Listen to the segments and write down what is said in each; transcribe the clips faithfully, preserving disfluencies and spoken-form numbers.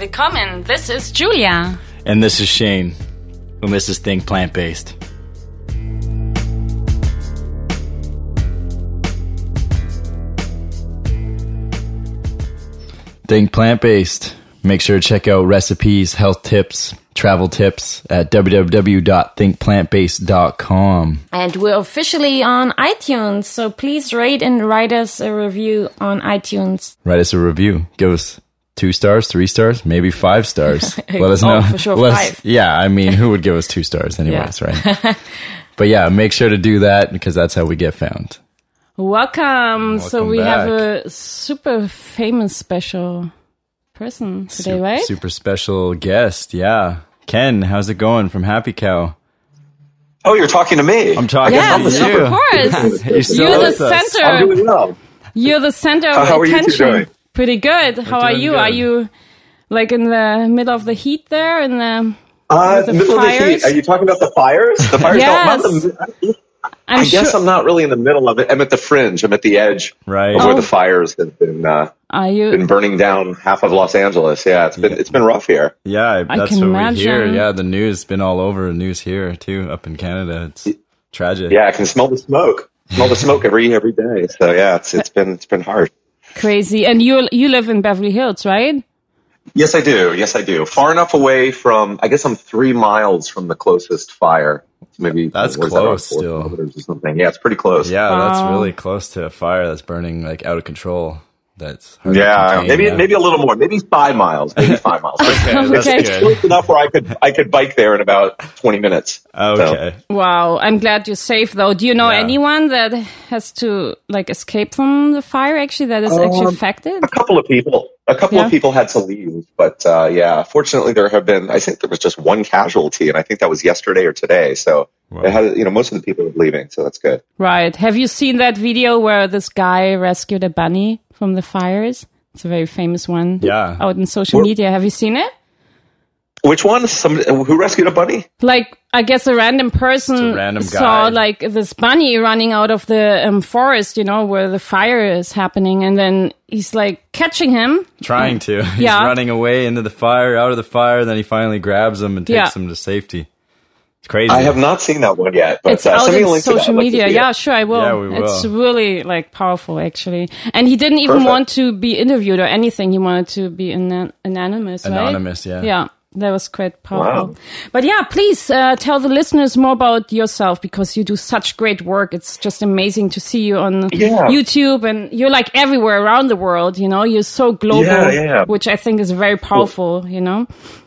Willkommen, this is Julia. And this is Shane. And this is Think Plant-Based. Think Plant-Based. Make sure to check out recipes, health tips, travel tips at w w w dot think plant based dot com. And we're officially on iTunes, so please rate and write us a review on iTunes. Write us a review. Give us two stars, three stars, maybe five stars. Let us oh, know. for sure, Let five. us, yeah, I mean, who would give us two stars anyways, Yeah. right? But yeah, make sure to do that because that's how we get found. Welcome. Welcome so we back. have a super famous special person today, super, right? Super special guest, yeah. Ken, how's it going from Happy Cow? Oh, you're talking to me. I'm talking Yes, to you. of course. You're still You're the with us. center. I'm doing well. You're the center of How- how are you two attention. doing? Pretty good. How are doing you? good. Are you like in the middle of the heat there? In the Uh, with the middle of the fires? heat. Are you talking about the fires? The fires Yes. don't. Not the, I'm I guess sure. I'm not really in the middle of it. I'm at the fringe. I'm at the edge Right. of where Oh. the fires have been uh, Are you? been burning down half of Los Angeles. Yeah, it's been Yeah. it's been rough here. Yeah, I that's can what imagine. we hear. Yeah, the news has been all over the news here too, up in Canada. It's tragic. Yeah, I can smell the smoke. Smell the smoke every every day. So yeah, it's it's been it's been hard. Crazy. And you you live in Beverly Hills, right? Yes, I do. Yes, I do. Far enough away from. I guess I'm three miles from the closest fire. Maybe That's what is that, close around four still. kilometers or something. Yeah, it's pretty close. Yeah, Wow. that's really close to a fire that's burning like out of control. That's hard to Yeah, contain, maybe yeah. maybe a little more, maybe five miles, maybe five miles. Okay, that's Okay. It's good. close enough where I could I could bike there in about twenty minutes. Okay. Wow. I'm glad you're safe, though. Do you know Yeah. anyone that has to like escape from the fire? Actually, that is actually Um, affected. A couple of people, a couple Yeah. of people had to leave, but uh, yeah, fortunately there have been. I think there was just one casualty, and I think that was yesterday or today. So Wow. it had, you know, most of the people are leaving, so that's good. Right. Have you seen that video where this guy rescued a bunny from the fires? It's a very famous one. Yeah. Out in social Well- media. Have you seen it? Which one? Some who rescued a bunny? Like, I guess a random person It's a random saw guy. like this bunny running out of the um, forest, you know, where the fire is happening, and then he's like catching him. Trying to. He's Yeah. running away into the fire, out of the fire, then he finally grabs him and takes Yeah. him to safety. It's crazy. I have not seen that one yet, but It's uh, out send me a in link to that. social I'd like to media. see it. Yeah, sure, I will. Yeah, we will. It's really like powerful, actually. And he didn't even Perfect. want to be interviewed or anything. He wanted to be anon- anonymous, right? Anonymous, yeah. Yeah, that was quite powerful. Wow. But yeah, please uh, tell the listeners more about yourself because you do such great work. It's just amazing to see you on Yeah. YouTube, and you're like everywhere around the world. You know, you're so global, Yeah, yeah. which I think is very powerful. You know.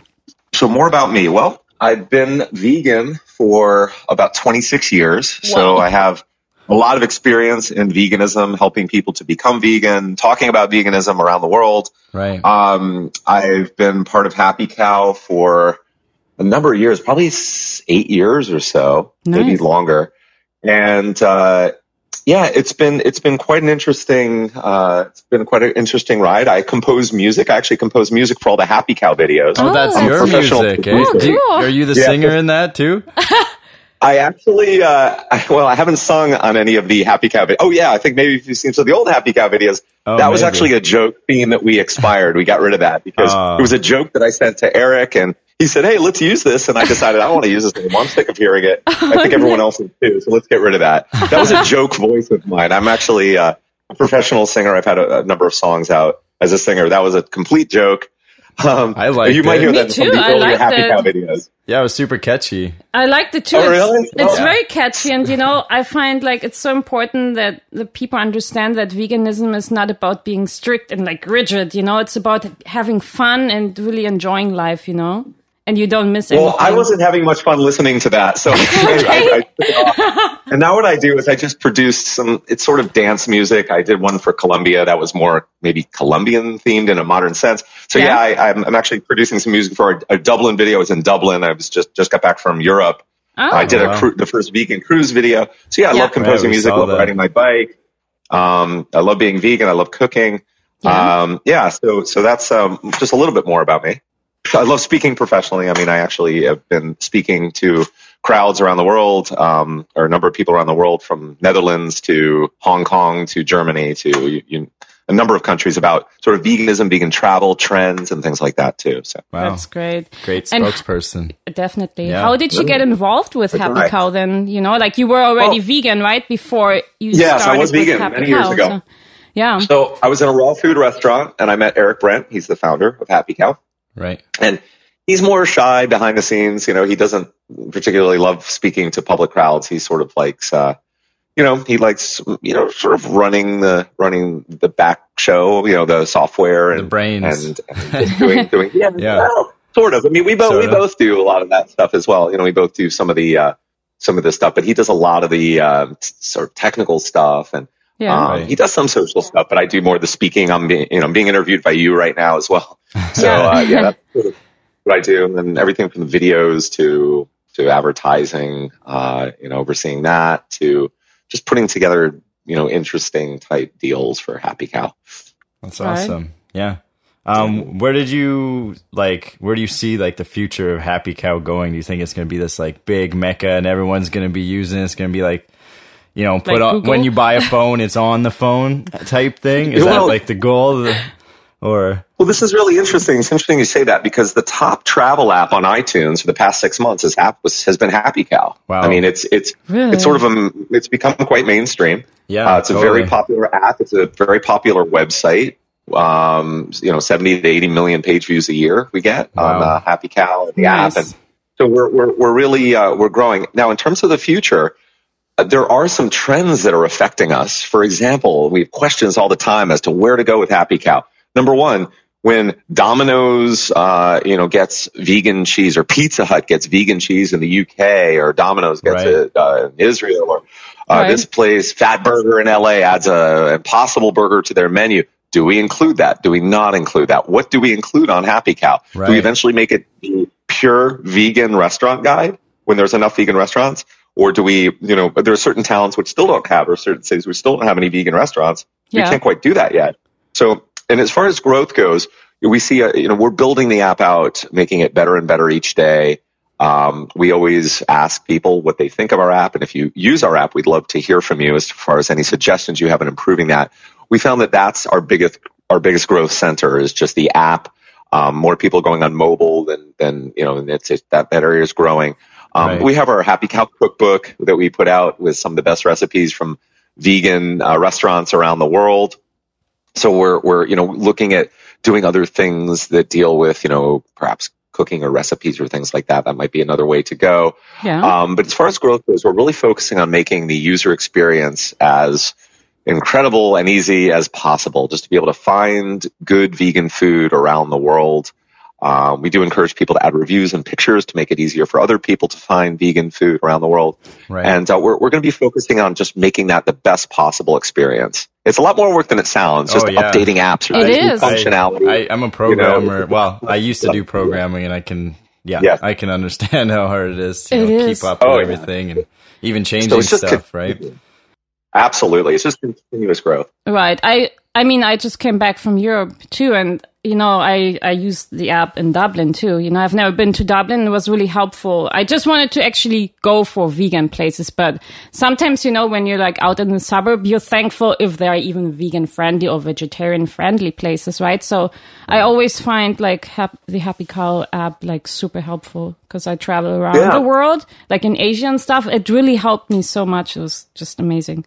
So more about me. Well, I've been vegan for about twenty-six years. So Wow. I have a lot of experience in veganism, helping people to become vegan, talking about veganism around the world. Right. Um, I've been part of Happy Cow for a number of years, probably s- eight years or so, maybe Nice. longer. And, uh, yeah, it's been, it's been quite an interesting, uh, it's been quite an interesting ride. I compose music. I actually compose music for all the Happy Cow videos. oh, that's Oh. your Professional music, eh? producer. Do you- Oh, cool. are you the Yeah. singer in that too? I actually, uh, I, well, I haven't sung on any of the Happy Cow videos. Oh yeah, I think maybe if you've seen some of the old Happy Cow videos, Oh, that was maybe. actually a joke theme that we expired. We got rid of that because Oh. it was a joke that I sent to Eric, and he said, "Hey, let's use this." And I decided I don't want to use this anymore. I'm sick of hearing it. I think everyone else is too. So let's get rid of that. That was a joke voice of mine. I'm actually uh, a professional singer. I've had a, a number of songs out as a singer. That was a complete joke. Um, I liked You might it. hear Me that in some too. of the I earlier liked Happy it. Cow videos. Yeah, it was super catchy. I liked it too. Oh, It's, really? it's Oh. very catchy, and you know, I find like it's so important that the people understand that veganism is not about being strict and like rigid. You know, it's about having fun and really enjoying life. You know, and you don't miss anything. Well, I wasn't having much fun listening to that, so I, I took it off. And now what I do is I just produced some. It's sort of dance music. I did one for Colombia that was more maybe Colombian themed in a modern sense. So Yeah. yeah, I, I'm, I'm actually producing some music for a, a Dublin video. I was in Dublin. I was just just got back from Europe. Oh. I did wow. a cru- the first vegan cruise video. So yeah, I Yeah. love composing Right, we music. I saw love that. riding my bike. Um, I love being vegan. I love cooking. Yeah. Um, yeah. So so that's um, just a little bit more about me. I love speaking professionally. I mean, I actually have been speaking to crowds around the world, um, or a number of people around the world, from Netherlands to Hong Kong to Germany to you, you, a number of countries about sort of veganism, vegan travel trends, and things like that too. So wow. That's great. Great And- spokesperson. Definitely. Yeah. How did you get involved with Happy right. Cow then? You know, like you were already Oh. vegan, right? Before you Yes, I started was with vegan Happy many years Cow, ago. so- yeah. So I was in a raw food restaurant and I met Eric Brent. He's the founder of Happy Cow. Right. And he's more shy behind the scenes. You know, he doesn't particularly love speaking to public crowds. He sort of likes, uh, you know, he likes, you know, sort of running the, running the back show, you know, the software and The brains. and, and just doing, doing, yeah, Yeah. well, sort of. I mean, we both, Sort we of. both do a lot of that stuff as well. You know, we both do some of the, uh, some of this stuff, but he does a lot of the, uh, t- sort of technical stuff and, Yeah. Um, Right. he does some social stuff, but I do more of the speaking. I'm being, you know, I'm being interviewed by you right now as well. So, uh, yeah, that's sort of what I do. And then everything from the videos to, to advertising, uh, you know, overseeing that to just putting together, you know, interesting type deals for Happy Cow. That's Right. awesome. Yeah. Um, where did you like, where do you see like the future of Happy Cow going? Do you think it's going to be this like big mecca and everyone's going to be using it? It's going to be like, you know, put Like on, Google? when you buy a phone, it's on the phone type thing. Is Well- that like the goal? Or, Well, this is really interesting. It's interesting you say that because the top travel app on iTunes for the past six months is hap- was, has been Happy Cow. Wow. I mean, it's it's Really? it's sort of a it's become quite mainstream. Yeah, uh, it's a totally. very popular app. It's a very popular website. Um, you know, seventy to eighty million page views a year we get on Wow. uh, Happy Cow and the Nice. app, and so we're we're we're really uh, we're growing now. In terms of the future, uh, there are some trends that are affecting us. For example, we have questions all the time as to where to go with Happy Cow. Number one, when Domino's, uh, you know, gets vegan cheese, or Pizza Hut gets vegan cheese in the U K, or Domino's gets Right. it uh, in Israel, or uh, Right. this place, Fat Burger in L A, adds a Impossible Burger to their menu. Do we include that? Do we not include that? What do we include on Happy Cow? Do Right. we eventually make it the pure vegan restaurant guide when there's enough vegan restaurants? Or do we, you know, there are certain towns which still don't have, or certain cities which still don't have any vegan restaurants. We Yeah. can't quite do that yet. So, and as far as growth goes, we see, a, you know, we're building the app out, making it better and better each day. Um, we always ask people what they think of our app. And if you use our app, we'd love to hear from you as far as any suggestions you have in improving that. We found that that's our biggest, our biggest growth center is just the app. Um, more people going on mobile than, than, you know, and it's, it's that, that area is growing. Um, Right. we have our Happy Cow cookbook that we put out with some of the best recipes from vegan uh, restaurants around the world. So we're, we're, you know, looking at doing other things that deal with, you know, perhaps cooking or recipes or things like that. That might be another way to go. Yeah. Um, but as far as growth goes, we're really focusing on making the user experience as incredible and easy as possible, just to be able to find good vegan food around the world. Um, we do encourage people to add reviews and pictures to make it easier for other people to find vegan food around the world. Right. And uh, we're, we're going to be focusing on just making that the best possible experience. It's a lot more work than it sounds, just Oh, yeah. updating apps or It new is. functionality. I, I'm a programmer. Well, I used to do programming, and I can, yeah, Yeah. I can understand how hard it is to you It know, is. keep up Oh, with yeah. everything and even changing So it's just stuff, con- right? Absolutely. It's just continuous growth. Right. I I mean, I just came back from Europe too, and you know, I I used the app in Dublin too. You know, I've never been to Dublin. It was really helpful. I just wanted to actually go for vegan places, but sometimes, you know, when you're like out in the suburb, you're thankful if there are even vegan friendly or vegetarian friendly places, right? So I always find like hap- the Happy Cow app like super helpful because I travel around Yeah. the world, like in Asia and stuff. It really helped me so much. It was just amazing.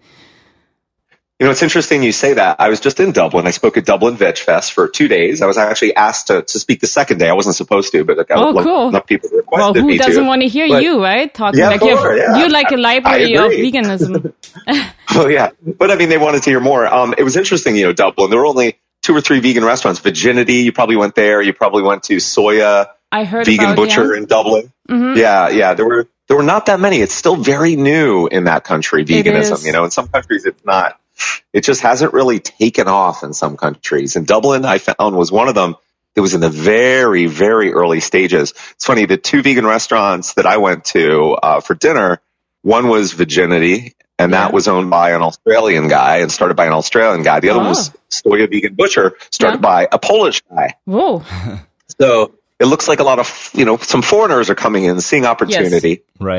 You know, it's interesting you say that. I was just in Dublin. I spoke at Dublin Veg Fest for two days. I was actually asked to, to speak the second day. I wasn't supposed to, but like, Oh, I, cool. enough people Well, requested who me doesn't to. want to hear But- you, right? Talking Yeah, like you have, sure, yeah. you're like a library of agree. veganism. Oh, yeah. But I mean, they wanted to hear more. Um, it was interesting, you know, Dublin. There were only two or three vegan restaurants. Virginity, you probably went there. You probably went to Soya I heard Vegan about Butcher yeah. in Dublin. Yeah, yeah. There were there were not that many. It's still very new in that country, veganism. is. You know, in some countries it's not. It just hasn't really taken off in some countries. And Dublin, I found, was one of them. It was in the very, very early stages. It's funny, the two vegan restaurants that I went to uh, for dinner, one was Virginity, and that Yeah. was owned by an Australian guy and started by an Australian guy. The other one was Oh. Soya Vegan Butcher, started Yeah. by a Polish guy. Whoa. So it looks like a lot of, you know, some foreigners are coming in, seeing opportunity. Right.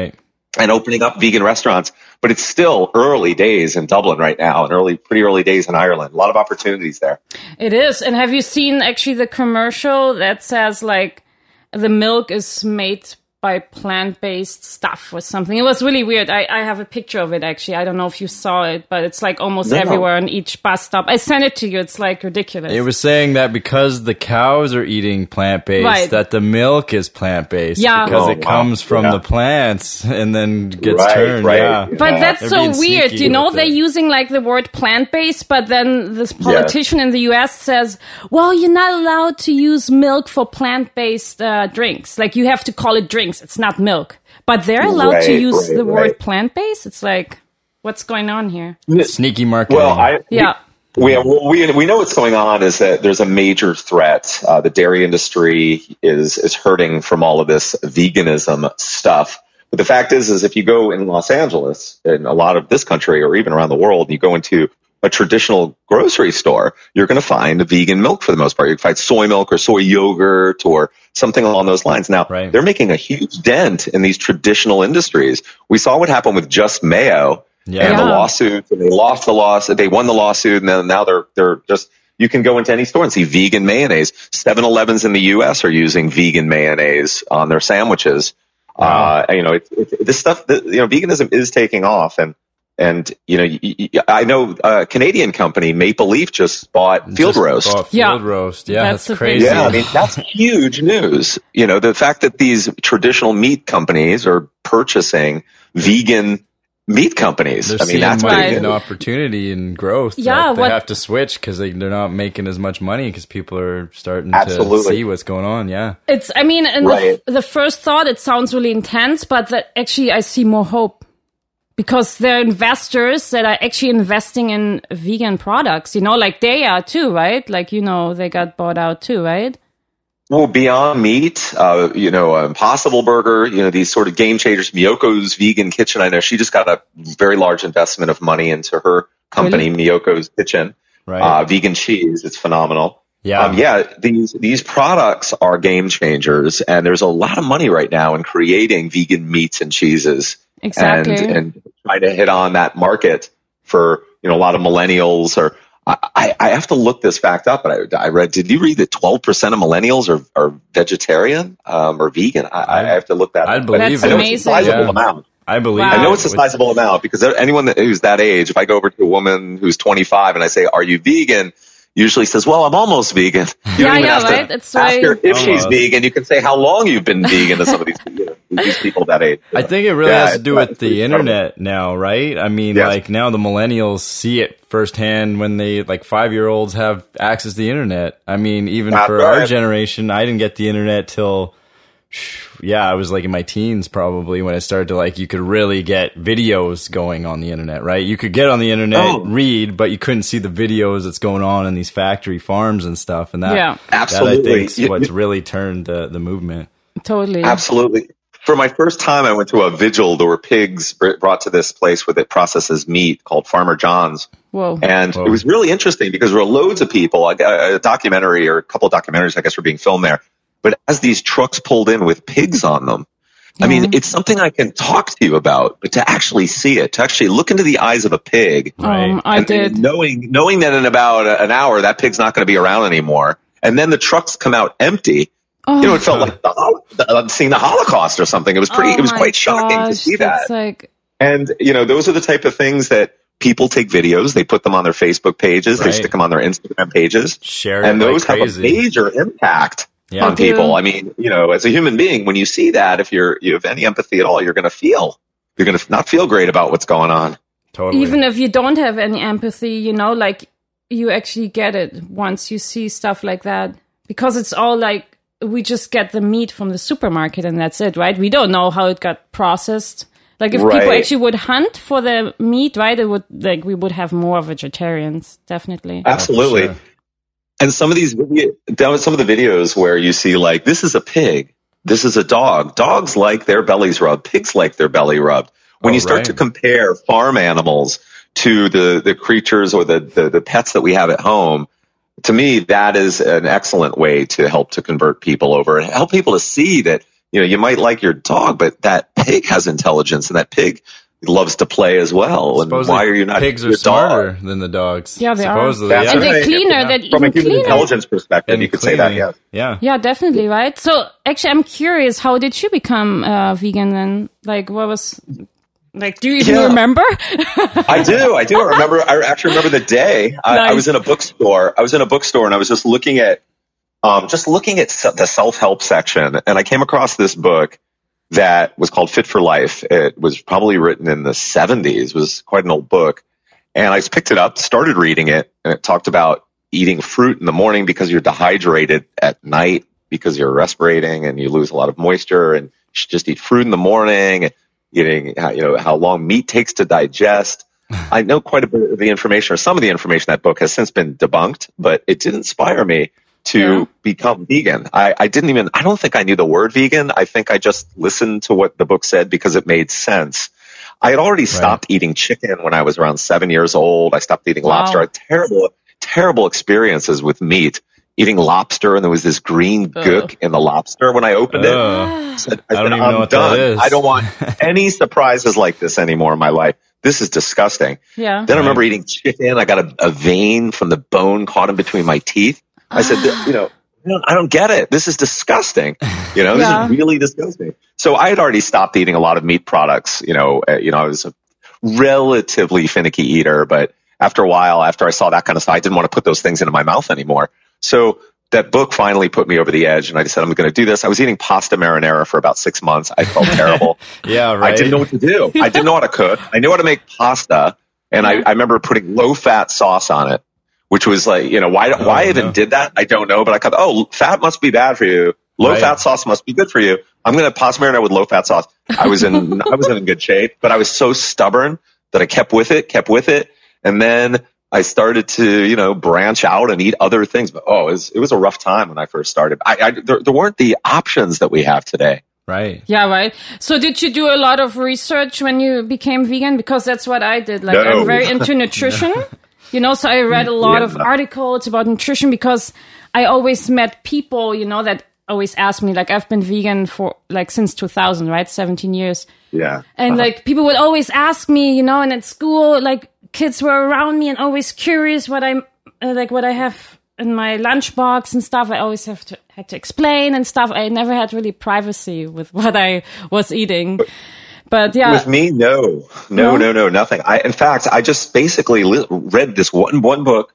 and opening up vegan restaurants. But it's still early days in Dublin right now, and early, pretty early days in Ireland. A lot of opportunities there. It is. And have you seen actually the commercial that says like the milk is made by plant-based stuff or something? It was really weird. I, I have a picture of it, actually. I don't know if you saw it, but it's like almost no. everywhere on each bus stop. I sent it to you. It's like ridiculous. It was saying that because the cows are eating plant-based, right. that the milk is plant-based. Yeah. Because oh, it comes wow. from yeah. the plants and then gets right, turned. right. Yeah. But yeah. that's They're so being weird. sneaky You know, with they're it. using like the word plant-based, but then this politician yeah. in the U S says, well, you're not allowed to use milk for plant-based uh, drinks. Like you have to call it drinks. It's not milk. But they're allowed right, to use right, the right. word plant-based? It's like, what's going on here? Sneaky marketing. Well, I, yeah. We, we, we know what's going on is that there's a major threat. Uh, the dairy industry is, is hurting from all of this veganism stuff. But the fact is, is if you go in Los Angeles, in a lot of this country, or even around the world, you go into a traditional grocery store, you're going to find vegan milk for the most part. You can find soy milk or soy yogurt or something along those lines. Now, right. they're making a huge dent in these traditional industries. We saw what happened with Just Mayo yeah. and yeah. the lawsuit, and they lost the lawsuit. They won the lawsuit, and then now they're they're just. You can go into any store and see vegan mayonnaise. seven elevens in the U S are using vegan mayonnaise on their sandwiches. Wow. Uh, you know, it, it, this stuff. You know, veganism is taking off, and. And, you know, y- y- I know a Canadian company, Maple Leaf, just bought Field Just Roast. bought Field Yeah. Roast. Yeah, That's that's, a crazy. big Yeah, I mean, that's huge news. You know, the fact that these traditional meat companies are purchasing vegan meat companies. They're I mean, seeing that's money right. big and news. opportunity and growth. Yeah, that they what- have to switch because they, they're not making as much money because people are starting Absolutely. to see what's going on. Yeah. It's, I mean, in Right. the, the first thought, it sounds really intense, but that actually I see more hope. Because there are investors that are actually investing in vegan products, you know, like they are too, right? Like, you know, they got bought out too, right? Well, Beyond Meat, uh, you know, Impossible Burger, you know, these sort of game changers. Miyoko's Vegan Kitchen, I know she just got a very large investment of money into her company, Really? Miyoko's Kitchen. Right. Uh, vegan cheese, it's phenomenal. Yeah. Um, yeah, these these products are game changers, and there's a lot of money right now in creating vegan meats and cheeses. Exactly. And, and try to hit on that market for, you know, a lot of millennials. Or I, I have to look this fact up, but I, I read, did you read that twelve percent of millennials are, are vegetarian um, or vegan? I, I have to look that I'd up. believe That's it. I know amazing. it's a sizable Yeah. amount. I believe Wow. it. I know it's a With- sizable amount because there, anyone that, who's that age, if I go over to a woman who's twenty-five and I say, are you vegan? Usually says, well, I'm almost vegan. You Yeah, don't even yeah, have to right? It's ask very- her if she's Almost. vegan. You can say how long you've been vegan to some of these, you know, these people that age. I think it really Yeah, has to it's do not- with it's pretty the incredible. internet now, right? I mean, Yes. like now the millennials see it firsthand when they, like five year olds have access to the internet. I mean, even That's for our right. generation, I didn't get the internet till, yeah, I was like in my teens probably when it started to like, you could really get videos going on the internet, right? You could get on the internet, Oh. read, but you couldn't see the videos that's going on in these factory farms and stuff. And that, Yeah. Absolutely. that I think is You- what's you- really turned the, the movement. Totally. Absolutely. For my first time, I went to a vigil. There were pigs br- brought to this place where it processes meat called Farmer John's. Whoa. And Whoa. it was really interesting because there were loads of people, a, a documentary or a couple of documentaries, I guess, were being filmed there. But as these trucks pulled in with pigs on them, I mean, Yeah. it's something I can talk to you about, but to actually see it, to actually look into the eyes of a pig, Right. Um, I and did. knowing knowing that in about a- an hour that pig's not going to be around anymore, and then the trucks come out empty. Oh, You know, it felt like the, hol- the, seeing the Holocaust or something. It was pretty. oh it was my quite shocking to gosh, see that's that. like, And you know, those are the type of things that people take videos, they put them on their Facebook pages, they Right. stick them on their Instagram pages, Share it and those like have crazy. a major impact Yeah. on They do. people. I mean, you know, as a human being, when you see that, if you're you have any empathy at all, you're going to feel you're going to not feel great about what's going on. Totally. even if you don't have any empathy, you know, like you actually get it once you see stuff like that. Because it's all like, we just get the meat from the supermarket and that's it, right? We don't know how it got processed. Like if people Right. actually would hunt for the meat, right? It would, like, we would have more vegetarians, definitely. Absolutely. sure. And some of these, video- down some of the videos where you see like, this is a pig, this is a dog. Dogs like their bellies rubbed. Pigs like their belly rubbed. When Oh, you start right. to compare farm animals to the, the creatures or the, the, the pets that we have at home, to me, that is an excellent way to help to convert people over and help people to see that, you know, you might like your dog, but that pig has intelligence, and that pig loves to play as well. And supposedly why are you not? Pigs are smarter dog? than the dogs. Yeah, they supposedly, are. Yeah. And they're cleaner. Yeah. They're From even a human cleaner. intelligence perspective, And you could cleaning. say that. Yeah. Yeah. Yeah, definitely, right? So, actually, I'm curious. How did you become uh, vegan then? Like, what was? Like, do you even Yeah. remember? I do. I do. I remember. I actually remember the day. I, Nice. I was in a bookstore. I was in a bookstore, and I was just looking at, um, just looking at se- the self-help section, and I came across this book that was called Fit for Life. It was probably written in the seventies. It was quite an old book, and I just picked it up, started reading it, and it talked about eating fruit in the morning because you're dehydrated at night because you're respirating and you lose a lot of moisture, and you should just eat fruit in the morning. Eating, you know, how long meat takes to digest. I know quite a bit of the information, or some of the information in that book has since been debunked, but it did inspire me to Yeah. become vegan. I, I didn't even, I don't think I knew the word vegan. I think I just listened to what the book said because it made sense. I had already stopped right. eating chicken when I was around seven years old. I stopped eating Wow. lobster. I had terrible, terrible experiences with meat. Eating lobster, and there was this green Ugh. gook in the lobster when I opened it. Ugh. I said, I don't said, even I'm know what done. that is. I don't want any surprises like this anymore in my life. This is disgusting. Yeah. Then I remember eating chicken. I got a, a vein from the bone caught in between my teeth. I said, you know, I don't, I don't get it. This is disgusting. You know, Yeah. this is really disgusting. So I had already stopped eating a lot of meat products. You know, uh, you know, I was a relatively finicky eater, but after a while, after I saw that kind of stuff, I didn't want to put those things into my mouth anymore. So that book finally put me over the edge, and I decided I'm going to do this. I was eating pasta marinara for about six months. I felt terrible. Yeah, right. I didn't know what to do. I didn't know how to cook. I knew how to make pasta, and I, I remember putting low-fat sauce on it, which was like, you know, why Oh, why I even no. did that, I don't know. But I thought, oh, fat must be bad for you. Low-fat Right. sauce must be good for you. I'm going to pasta marinara with low-fat sauce. I was in I was in good shape, but I was so stubborn that I kept with it, kept with it, and then I started to, you know, branch out and eat other things. But oh, it was, it was a rough time when I first started. I, I there, there weren't the options that we have today. Right. Yeah, right. So did you do a lot of research when you became vegan? Because that's what I did. Like, No. I'm very into nutrition. You know, so I read a lot Yeah. of articles about nutrition because I always met people, you know, that always asked me, like, I've been vegan for, like, since two thousand, right? seventeen years. Yeah. And, Uh-huh. like, people would always ask me, you know, and at school, like, kids were around me and always curious what I'm, uh, like, what I have in my lunchbox and stuff. I always have to, had to explain and stuff. I never had really privacy with what I was eating. But yeah. With me, no, no, No? no, no, nothing. I, in fact, I just basically li- read this one, one book.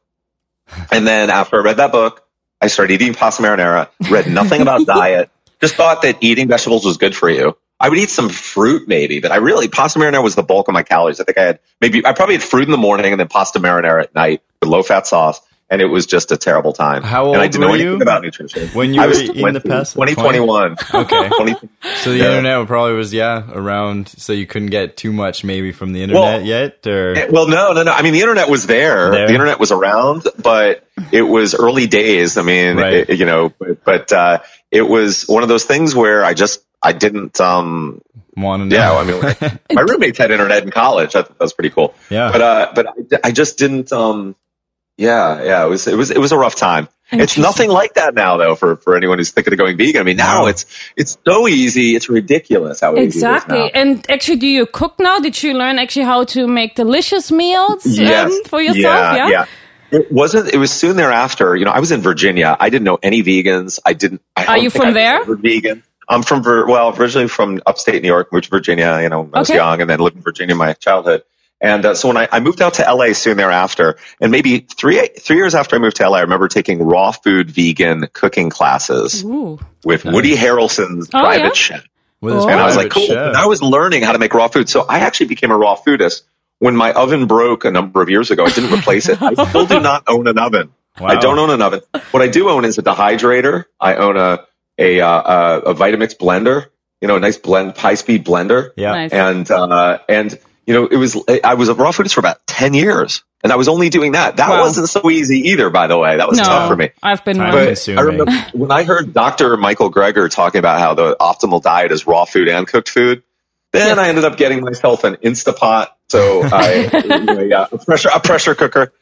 And then after I read that book, I started eating pasta marinara, read nothing about diet, just thought that eating vegetables was good for you. I would eat some fruit maybe, but I really, pasta marinara was the bulk of my calories. I think I had maybe, I probably had fruit in the morning and then pasta marinara at night with low fat sauce. And it was just a terrible time. How old and I didn't were know anything you about nutrition. when you I were was eating twenty, the pasta? twenty twenty-one. Okay. twenty, So the Yeah. internet probably was, yeah, around, so you couldn't get too much maybe from the internet Well, yet? Or Well, no, no, no. I mean, the internet was there. There? The internet was around, but it was early days. I mean, Right. it, you know, but, but uh, it was one of those things where I just, I didn't, um, want to know? yeah, I mean, my roommates had internet in college. I thought that was pretty cool. Yeah. But, uh, but I, I just didn't, um, yeah, yeah, it was, it was, it was a rough time. It's Interesting. nothing like that now, though, for, for anyone who's thinking of going vegan. I mean, now No. it's, it's so easy. It's ridiculous how easy it is Exactly. now. And actually, do you cook now? Did you learn actually how to make delicious meals Yes. um, for yourself? Yeah, yeah. It wasn't, it was soon thereafter, you know, I was in Virginia. I didn't know any vegans. I didn't. I Are don't you think from I was there? ever vegan. I'm from, Vir- well, originally from upstate New York, moved to Virginia, you know, when I was Okay. young, and then lived in Virginia in my childhood. And uh, so when I, I moved out to L A soon thereafter, and maybe three three years after I moved to L A, I remember taking raw food vegan cooking classes Ooh. with Woody Harrelson's Oh, private yeah? chef. With his Oh. And I was like, private cool. chef. And I was learning how to make raw food. So I actually became a raw foodist. When my oven broke a number of years ago, I didn't replace it. I still do not own an oven. Wow. I don't own an oven. What I do own is a dehydrator. I own a a uh, a, a Vitamix blender. You know, a nice blend, high speed blender. Yeah. Nice. And uh, and you know, it was I was a raw foodist for about ten years, and I was only doing that. That Wow. wasn't so easy either, by the way. That was No, tough for me. I've been Time one. But consuming. I remember when I heard Doctor Michael Greger talking about how the optimal diet is raw food and cooked food, then Yes. I ended up getting myself an Instapot. So I, you know, yeah, a pressure, a pressure cooker.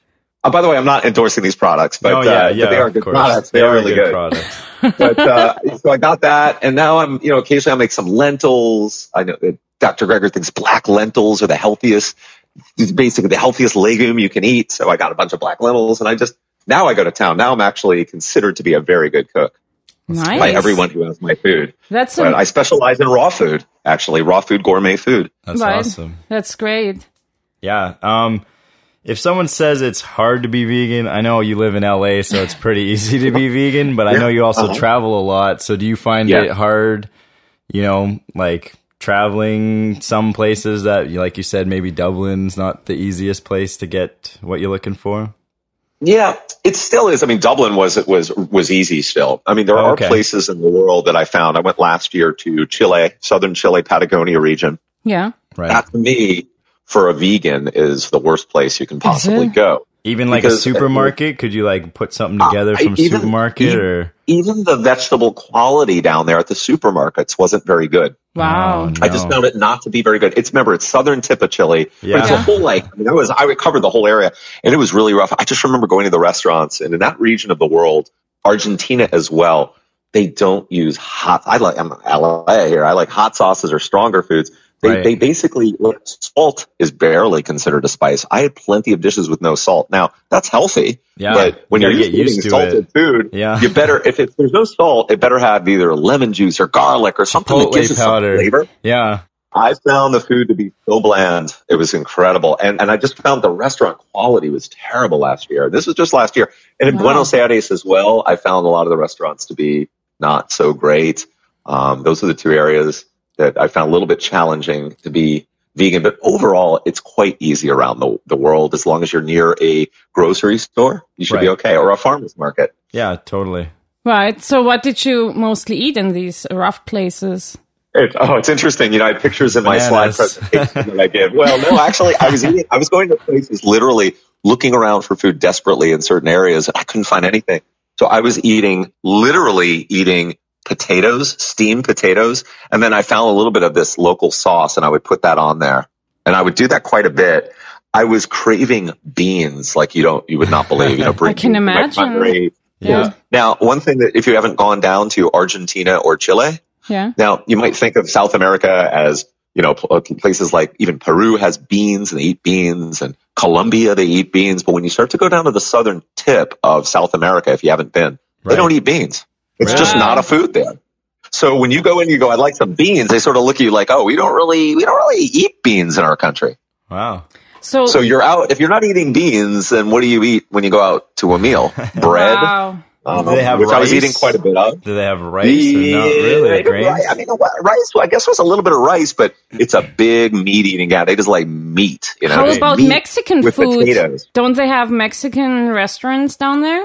Uh, by the way, I'm not endorsing these products, but, oh, yeah, uh, yeah, but they are good course. products. They, they are, are really good, good. products. But uh, so I got that, and now I'm, you know, occasionally I make some lentils. I know that Doctor Greger thinks black lentils are the healthiest, it's basically the healthiest legume you can eat. So I got a bunch of black lentils, and I just now I go to town. Now I'm actually considered to be a very good cook Nice. by everyone who has my food. That's but a, I specialize in raw food, actually, raw food, gourmet food. That's right. awesome. That's great. Yeah. Um, if someone says it's hard to be vegan, I know you live in L A, so it's pretty easy to be vegan, but I know you also uh-huh. travel a lot. So do you find Yeah. it hard, you know, like traveling some places that, like you said, maybe Dublin's not the easiest place to get what you're looking for? Yeah, it still is. I mean, Dublin was was was easy still. I mean, there Oh, are okay. places in the world that I found. I went last year to Chile, southern Chile, Patagonia region. Yeah. Right. That to me, for a vegan, is the worst place you can possibly it? go. Even like Because- a supermarket? Could you like put something together Uh, from even- supermarket even- or? Even the vegetable quality down there at the supermarkets wasn't very good. Wow. Oh, no. I just found it not to be very good. It's remember, it's southern tip of Chile. Yeah. But it's a whole like I mean, I was I covered the whole area, and it was really rough. I just remember going to the restaurants, and in that region of the world, Argentina as well, they don't use hot. I like I'm L A here. I like hot sauces or stronger foods. They Right. they basically like, salt is barely considered a spice. I had plenty of dishes with no salt. Now that's healthy, Yeah. but when You you're gotta get used used to to eating salted it. food, Yeah. you better if it, there's no salt, it better have either lemon juice or garlic or something that gives Chipotle it some powder. flavor. Yeah. I found the food to be so bland. It was incredible. And and I just found the restaurant quality was terrible last year. This was just last year. And in Wow. Buenos Aires as well, I found a lot of the restaurants to be not so great. Um, those are the two areas that I found a little bit challenging to be vegan. But overall, it's quite easy around the, the world. As long as you're near a grocery store, you should be Right. okay. Or a farmer's market. Yeah, totally. Right. So what did you mostly eat in these rough places? It, oh, it's interesting. You know, I had pictures in my slide Bananas. presentation that I did. Well, no, actually, I was eating, I was going to places literally looking around for food desperately in certain areas, and I couldn't find anything. So I was eating, literally eating potatoes, steamed potatoes, and then I found a little bit of this local sauce, and I would put that on there, and I would do that quite a bit. I was craving beans like you don't, you would not believe. You know, I can imagine. Yeah. Now, one thing that if you haven't gone down to Argentina or Chile. Yeah. Now, you might think of South America as, you know, places like even Peru has beans and they eat beans, and Colombia, they eat beans. But when you start to go down to the southern tip of South America, if you haven't been, Right. they don't eat beans. It's Right. just not a food there. So when you go in, you go, I'd like some beans. They sort of look at you like, oh, we don't really, we don't really eat beans in our country. Wow. So, So you're out, if you're not eating beans, then what do you eat when you go out to a meal? Bread. wow. Um, Do they have which I was rice? eating quite a bit of. Do they have rice or not really? Yeah, Grains? right. I mean, what- rice, I guess was a little bit of rice, but it's a big meat eating guy. They just like meat, you know. How just about meat Mexican with food? potatoes. Don't they have Mexican restaurants down there?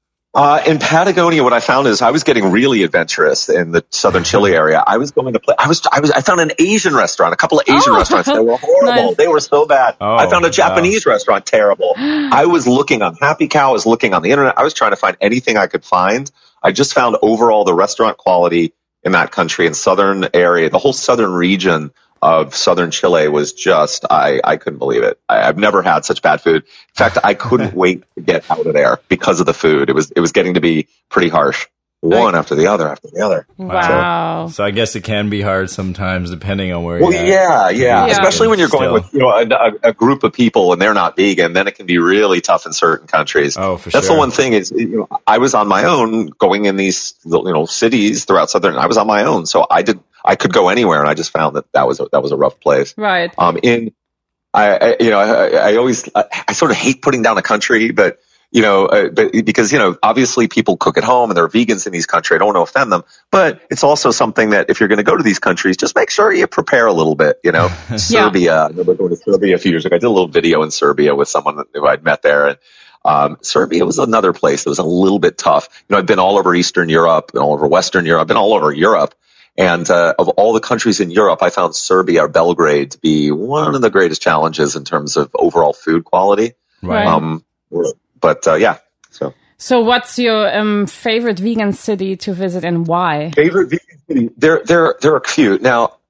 Uh, in Patagonia, what I found is I was getting really adventurous in the southern Chile area. I was going to play, I was, I was, I found an Asian restaurant, a couple of Asian Oh. restaurants. They were horrible. Nice. They were so bad. Oh, I found a wow. Japanese restaurant terrible. I was looking on Happy Cow. I was looking on the internet. I was trying to find anything I could find. I just found overall the restaurant quality in that country and southern area, the whole southern region of southern Chile was just, I, I couldn't believe it. I, I've never had such bad food. In fact, I couldn't wait to get out of there because of the food. It was, it was getting to be pretty harsh. One after the other after the other. Wow. So I guess it can be hard sometimes depending on where Well, you're at. yeah, yeah, Yeah. especially when you're going Still. with, you know, a, a, a group of people and they're not vegan, then it can be really tough in certain countries. Oh, for That's sure. the one thing is, you know, I was on my own going in these, you know, cities throughout Southern, I was on my own. So I did, I could go anywhere, and I just found that that was a, that was a rough place. Right. Um, in, I, I you know, I, I always, I, I sort of hate putting down a country, but, you know, uh, but because, you know, obviously people cook at home and there are vegans in these countries. I don't want to offend them, but it's also something that if you're going to go to these countries, just make sure you prepare a little bit, you know. Serbia, I remember going to Serbia a few years ago. I did a little video in Serbia with someone who I'd met there. And, um, Serbia was another place that was a little bit tough. You know, I've been all over Eastern Europe and all over Western Europe. I've been all over Europe. And, uh, of all the countries in Europe, I found Serbia, or Belgrade, to be one of the greatest challenges in terms of overall food quality. Right. Um, but, uh, yeah. So, So what's your um, favorite vegan city to visit and why? favorite vegan city? There, there, there are a few. Now,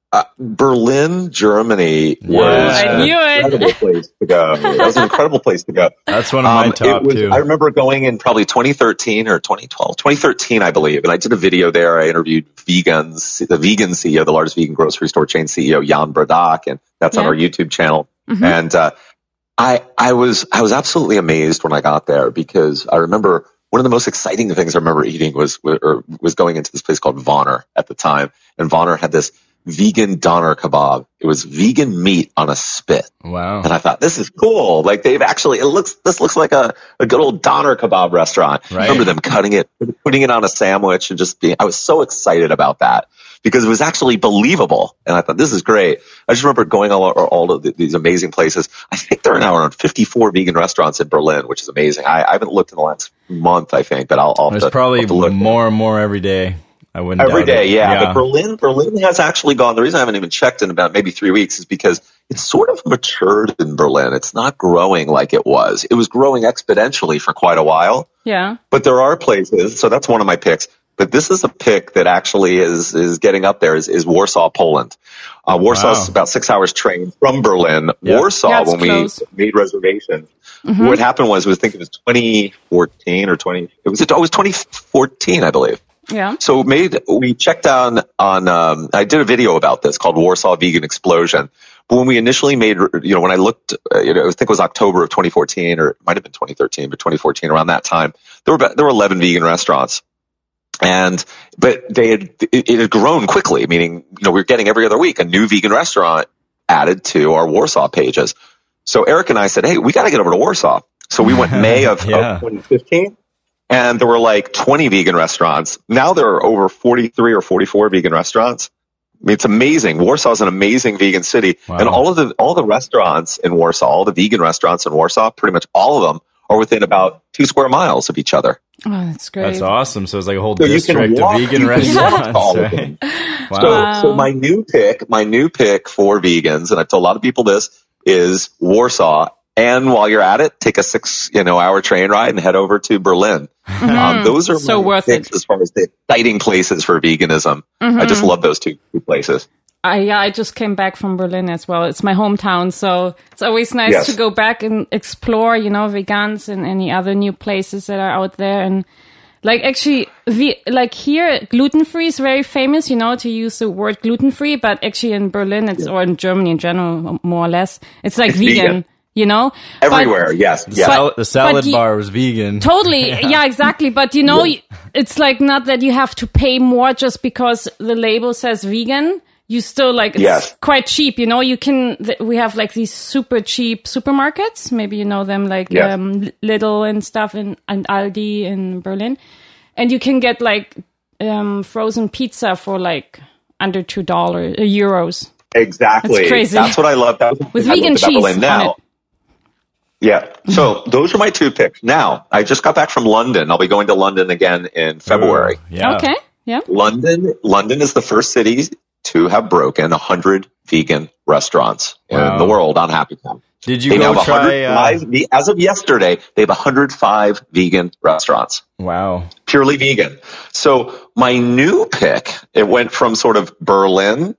Uh, Berlin, Germany was Yeah. I knew an it. incredible place to go. That was an incredible place to go. That's one of my Um, top it was, too. I remember going in probably twenty thirteen or twenty twelve, twenty thirteen, I believe. And I did a video there. I interviewed vegans, the vegan C E O, the largest vegan grocery store chain C E O, Jan Bradak, and that's on Yeah. our YouTube channel. Mhm. And, uh, I, I was, I was absolutely amazed when I got there because I remember one of the most exciting things I remember eating was, or was going into this place called Vonner at the time. And Vonner had this vegan doner kebab. It was vegan meat on a spit. Wow. And I thought, this is cool. Like they've actually, it looks, this looks like a, a good old doner kebab restaurant. Right. I remember them cutting it, putting it on a sandwich and just being, I was so excited about that because it was actually believable. And I thought, this is great. I just remember going all, all of the, these amazing places. I think there are now around fifty-four vegan restaurants in Berlin, which is amazing. I, I haven't looked in the last month, I think, but I'll, I'll There's have to, probably I'll have to look. more and more every day. I wouldn't Every doubt day, it. yeah. But Berlin, Berlin has actually gone. The reason I haven't even checked in about maybe three weeks is because it's sort of matured in Berlin. It's not growing like it was. It was growing exponentially for quite a while. Yeah. But there are places. So that's one of my picks. But this is a pick that actually is is getting up there. Is, is Warsaw, Poland? Uh, Warsaw's Wow. about six hours train from Berlin. Yeah. Warsaw, Yeah, it's when close. we made reservations, Mm-hmm. what happened was, was I think it was twenty fourteen or twenty. It was it was twenty fourteen, I believe. Yeah. So made we checked on on um, I did a video about this called Warsaw Vegan Explosion. But when we initially made, you know, when I looked, uh, you know, I think it was October of twenty fourteen, or it might have been twenty thirteen, but twenty fourteen around that time, there were about, there were eleven vegan restaurants, and but they had it, it had grown quickly. Meaning, you know, we were getting every other week a new vegan restaurant added to our Warsaw pages. So Eric and I said, hey, we got to get over to Warsaw. So we went May of, Yeah. of twenty fifteen. And there were like twenty vegan restaurants. Now there are over forty-three or forty-four vegan restaurants. I mean, it's amazing. Warsaw is an amazing vegan city. Wow. And all of the, all the restaurants in Warsaw, all the vegan restaurants in Warsaw, pretty much all of them are within about two square miles of each other. Oh, that's great. That's awesome. So it's like a whole So you can district walk- of vegan you can walk restaurants, all of right? them. Wow. So, Wow. so my new pick, my new pick for vegans, and I've told a lot of people this, is Warsaw. And while you're at it, take a six, you know, hour train ride and head over to Berlin. Um, those are So my worth picks it. as far as the exciting places for veganism. I just love those two, two places. I, yeah, I just came back from Berlin as well. It's my hometown, so it's always nice Yes. to go back and explore, you know, vegans and any other new places that are out there. And like actually, we, like here, gluten-free is very famous, you know, to use the word gluten-free, but actually in Berlin, it's, or in Germany in general, more or less, it's like It's vegan, vegan. you know? Everywhere, But, yes. The, yes. sal- the salad but you- bar was vegan. Totally. Yeah. exactly. But you know, it's like not that you have to pay more just because the label says vegan. You still like, it's Yes. quite cheap. You know, you can, th- we have like these super cheap supermarkets. Maybe you know them, like Yes. um, Lidl and stuff, and, and Aldi in Berlin. And you can get like um, frozen pizza for like under two dollars, uh, euros. Exactly. That's crazy. That's what I love. That was With I vegan loved about cheese Berlin. on Now, it. yeah. So those are my two picks. Now, I just got back from London. I'll be going to London again in February. Ooh, yeah. Okay. Yeah. London, London is the first city to have broken one hundred vegan restaurants Wow. in the world on Happy Town. Did you They go now have try? Uh, one hundred five, as of yesterday, they have one hundred five vegan restaurants, wow. purely vegan. So my new pick, it went from sort of Berlin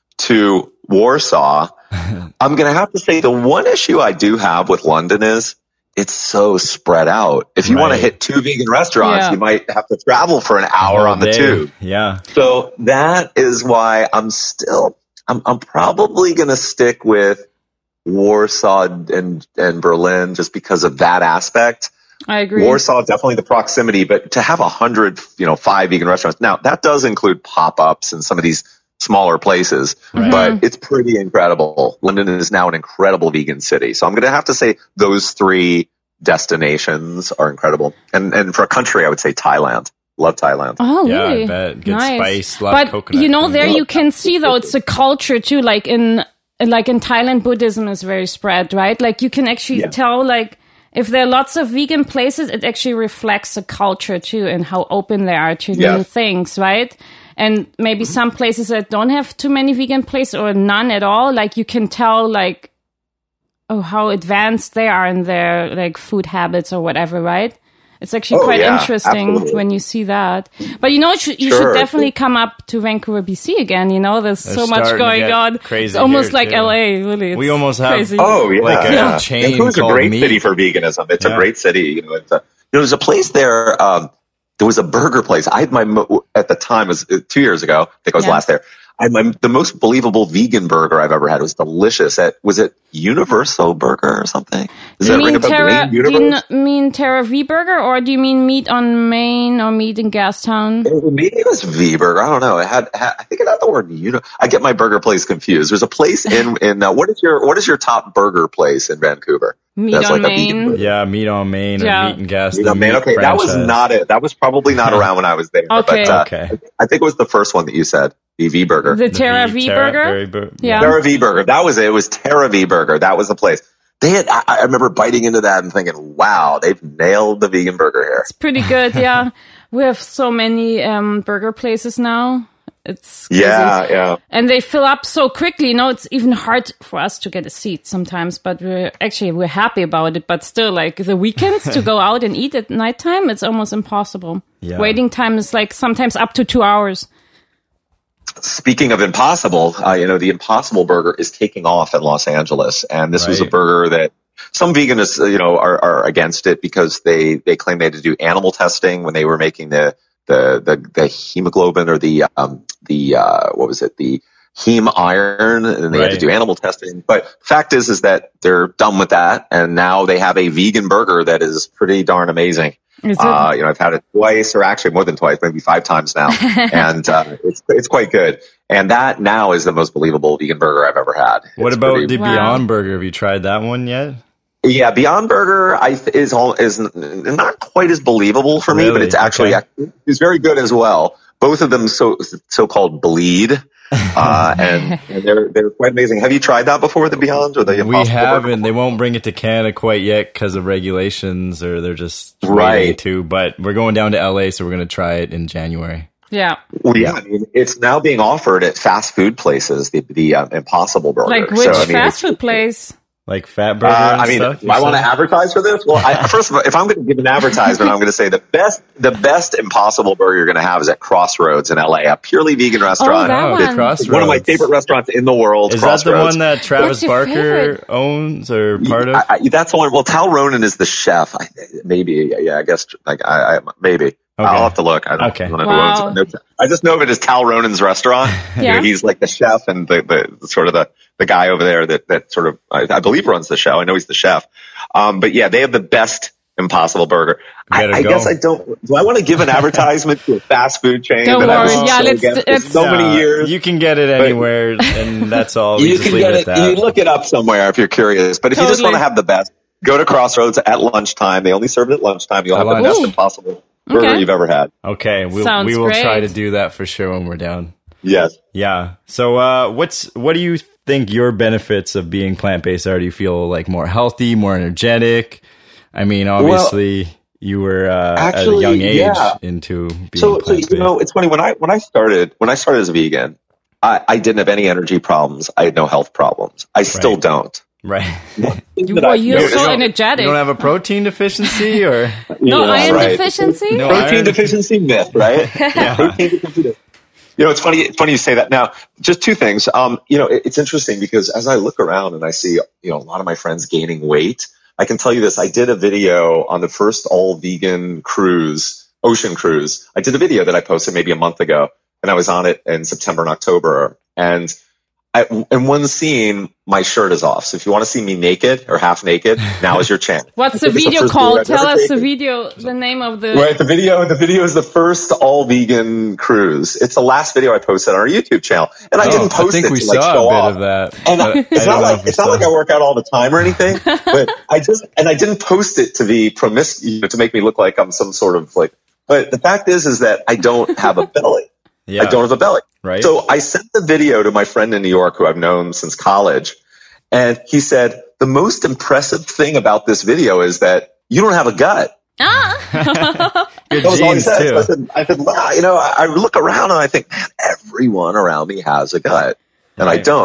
to Warsaw. I'm going to have to say the one issue I do have with London is it's so spread out. If you want to Right. hit two vegan restaurants, Yeah. you might have to travel for an hour Whole on the day. tube. Yeah. So that is why I'm still, I'm, I'm probably going to stick with Warsaw and, and Berlin just because of that aspect. I agree. Warsaw, definitely the proximity, but to have a hundred, you know, five vegan restaurants. Now that does include pop-ups and some of these smaller places, Right. but it's pretty incredible. London is now an incredible vegan city. So I'm going to have to say those three destinations are incredible. And, and for a country, I would say Thailand. Love Thailand. Oh, Yeah, I really? bet. Good nice. spice, lot of but coconut. you know, there Yeah. you can see though it's a culture too. Like in like in Thailand, Buddhism is very spread, right? Like you can actually Yeah. tell like if there are lots of vegan places, it actually reflects the culture too and how open they are to Yeah. new things, right? And maybe some places that don't have too many vegan places or none at all, like you can tell like oh how advanced they are in their like food habits or whatever, right? It's actually Oh, quite yeah, interesting absolutely. when you see that. But you know, you should, you Sure. should definitely come up to Vancouver, B C again. You know, there's They're so much starting to going get on. crazy It's almost here, like too. L A, really. It's We almost have- crazy. Oh yeah, Like a yeah. chain Vancouver's a called great Meat. city for veganism. It's Yeah. a great city. You know, it's a, you know, there's a place there. Um, there was a burger place. I had my mo- at the time it was uh, two years ago. I think I was Yeah. last there. I had my the most believable vegan burger I've ever had. It was delicious. At was it Universal Burger or something? Does Do you that ring mean a bell? Terra? Green Do you Universe? n- mean Terra V Burger, or do you mean Meat on Main or Meat in Gastown? Maybe it was V Burger. I don't know. It had, had I think it had the word uni. I get my burger place confused. There's a place in in uh, what is your what is your top burger place in Vancouver? Meat That's on like a vegan Main. burger. Yeah, Meat on Main or Yeah. Meat and Gas. You the know, man, meat okay, that was franchise. not it. That was probably not around when I was there. Okay. But, uh, Okay. I think it was the first one that you said, the V Burger. The The Terra V Terra- Burger. Very bur- Yeah. Terra V Burger. That was it. It was Terra V Burger. That was the place. They had, I, I remember biting into that and thinking, wow, they've nailed the vegan burger here. It's pretty good. Yeah, we have so many um, burger places now. It's crazy. Yeah, yeah. And they fill up so quickly. You know, it's even hard for us to get a seat sometimes, but we're actually, we're happy about it. But still, like the weekends to go out and eat at nighttime, it's almost impossible. Yeah. Waiting time is like sometimes up to two hours. Speaking of Impossible, uh, you know, the Impossible Burger is taking off in Los Angeles. And this was a Right. burger that some veganists, uh, you know, are, are against it because they, they claim they had to do animal testing when they were making the, the, the, the hemoglobin or the, um, the, uh, what was it? The heme iron, and they had to Right. do animal testing. But fact is, is that they're done with that. And now they have a vegan burger that is pretty darn amazing. Is it? Uh, you know, I've had it twice, or actually more than twice, maybe five times now, and uh, it's it's quite good. And that now is the most believable vegan burger I've ever had. What It's about pretty- the Wow. Beyond Burger? Have you tried that one yet? Yeah, Beyond Burger I th- is all is n- not quite as believable for me, but Really? it's actually Okay. it's very good as well. Both of them so so called bleed, uh, and, and they're they're quite amazing. Have you tried that before, the Beyond or the We Impossible Burger? haven't. They won't bring it to Canada quite yet because of regulations, or they're just Right. waiting to. But we're going down to L A, so we're going to try it in January. Yeah, Well, yeah, I mean, it's now being offered at fast food places. The the uh, Impossible Burger. like which So, I mean, fast it's- food place? Like Fat Burger Uh, and I mean, stuff. do I want to advertise for this? Well, I, first of all, if I'm going to give an advertisement, I'm going to say the best, the best Impossible Burger you're going to have is at Crossroads in L A, a purely vegan restaurant. that Oh, one. the Crossroads. It's one of my favorite restaurants in the world. Is that the Crossroads. one that Travis What's your Barker favorite? owns or part of? I, I, that's the one. Well, Tal Ronan is the chef. I, maybe, yeah, I guess, like, I, I maybe. I'll have to look. I don't, Okay. I don't know Wow. who owns it. I just know of it as Tal Ronan's restaurant. You know, Yeah. he's like the chef and the, the sort of the, the guy over there that, that sort of, I, I believe runs the show. I know he's the chef. Um, but yeah, they have the best Impossible Burger. I, Gotta I go. guess I don't, do I want to give an advertisement to a fast food chain Don't that I was worry. Yeah, so let's- against for it's- so Uh, many years? You can get it anywhere, and that's all. We You just can leave get it it. at You that. look it up somewhere if you're curious. But if you just Totally. want to have the best, go to Crossroads at lunchtime. They only serve it at lunchtime. You'll At have the lunch. best Impossible Burger Okay. you've ever had. Okay, we'll, Sounds we will try to great. do that for sure when we're down. Yes. Yeah. So, uh, what's what do you think your benefits of being plant based are? Do you feel like more healthy, more energetic? I mean, obviously, you were uh, actually, at a young age yeah. into being So, so plant based. you know, it's funny when I when I started when I started as a vegan, I, I didn't have any energy problems. I had no health problems. I still Right. don't. right? You, That well, I- you're you so know, energetic. You don't have a protein deficiency, or no Yeah, iron right. deficiency? No Protein iron? deficiency myth, right? Protein deficiency. You know, it's funny. It's funny you say that. Now, just two things. Um, you know, it, it's interesting because as I look around and I see, you know, a lot of my friends gaining weight, I can tell you this. I did a video on the first all vegan cruise, ocean cruise. I did a video that I posted maybe a month ago, and I was on it in September and October. And I, in one scene, my shirt is off. So if you want to see me naked or half naked, now is your chance. What's the It's video first called? video I've Tell ever us the taken. video, the name of the. Right, the video, the video is the first all vegan cruise. It's the last video I posted on our YouTube channel, and I Oh, didn't post I think it we to like saw show a bit off. of that. And I- I, it's I not don't know if like we it's not saw like I work out all the time or anything, but I just and I didn't post it to be promis you know, to make me look like I'm some sort of like. But the fact is, is that I don't have a belly. Yeah. I don't have a belly. Right. So I sent the video to my friend in New York who I've known since college. And he said, the most impressive thing about this video is that you don't have a gut. Ah! Good That was all he genes said. too. So I said, I said, well, you know, I, I look around and I think, man, everyone around me has a gut. And I Right. don't.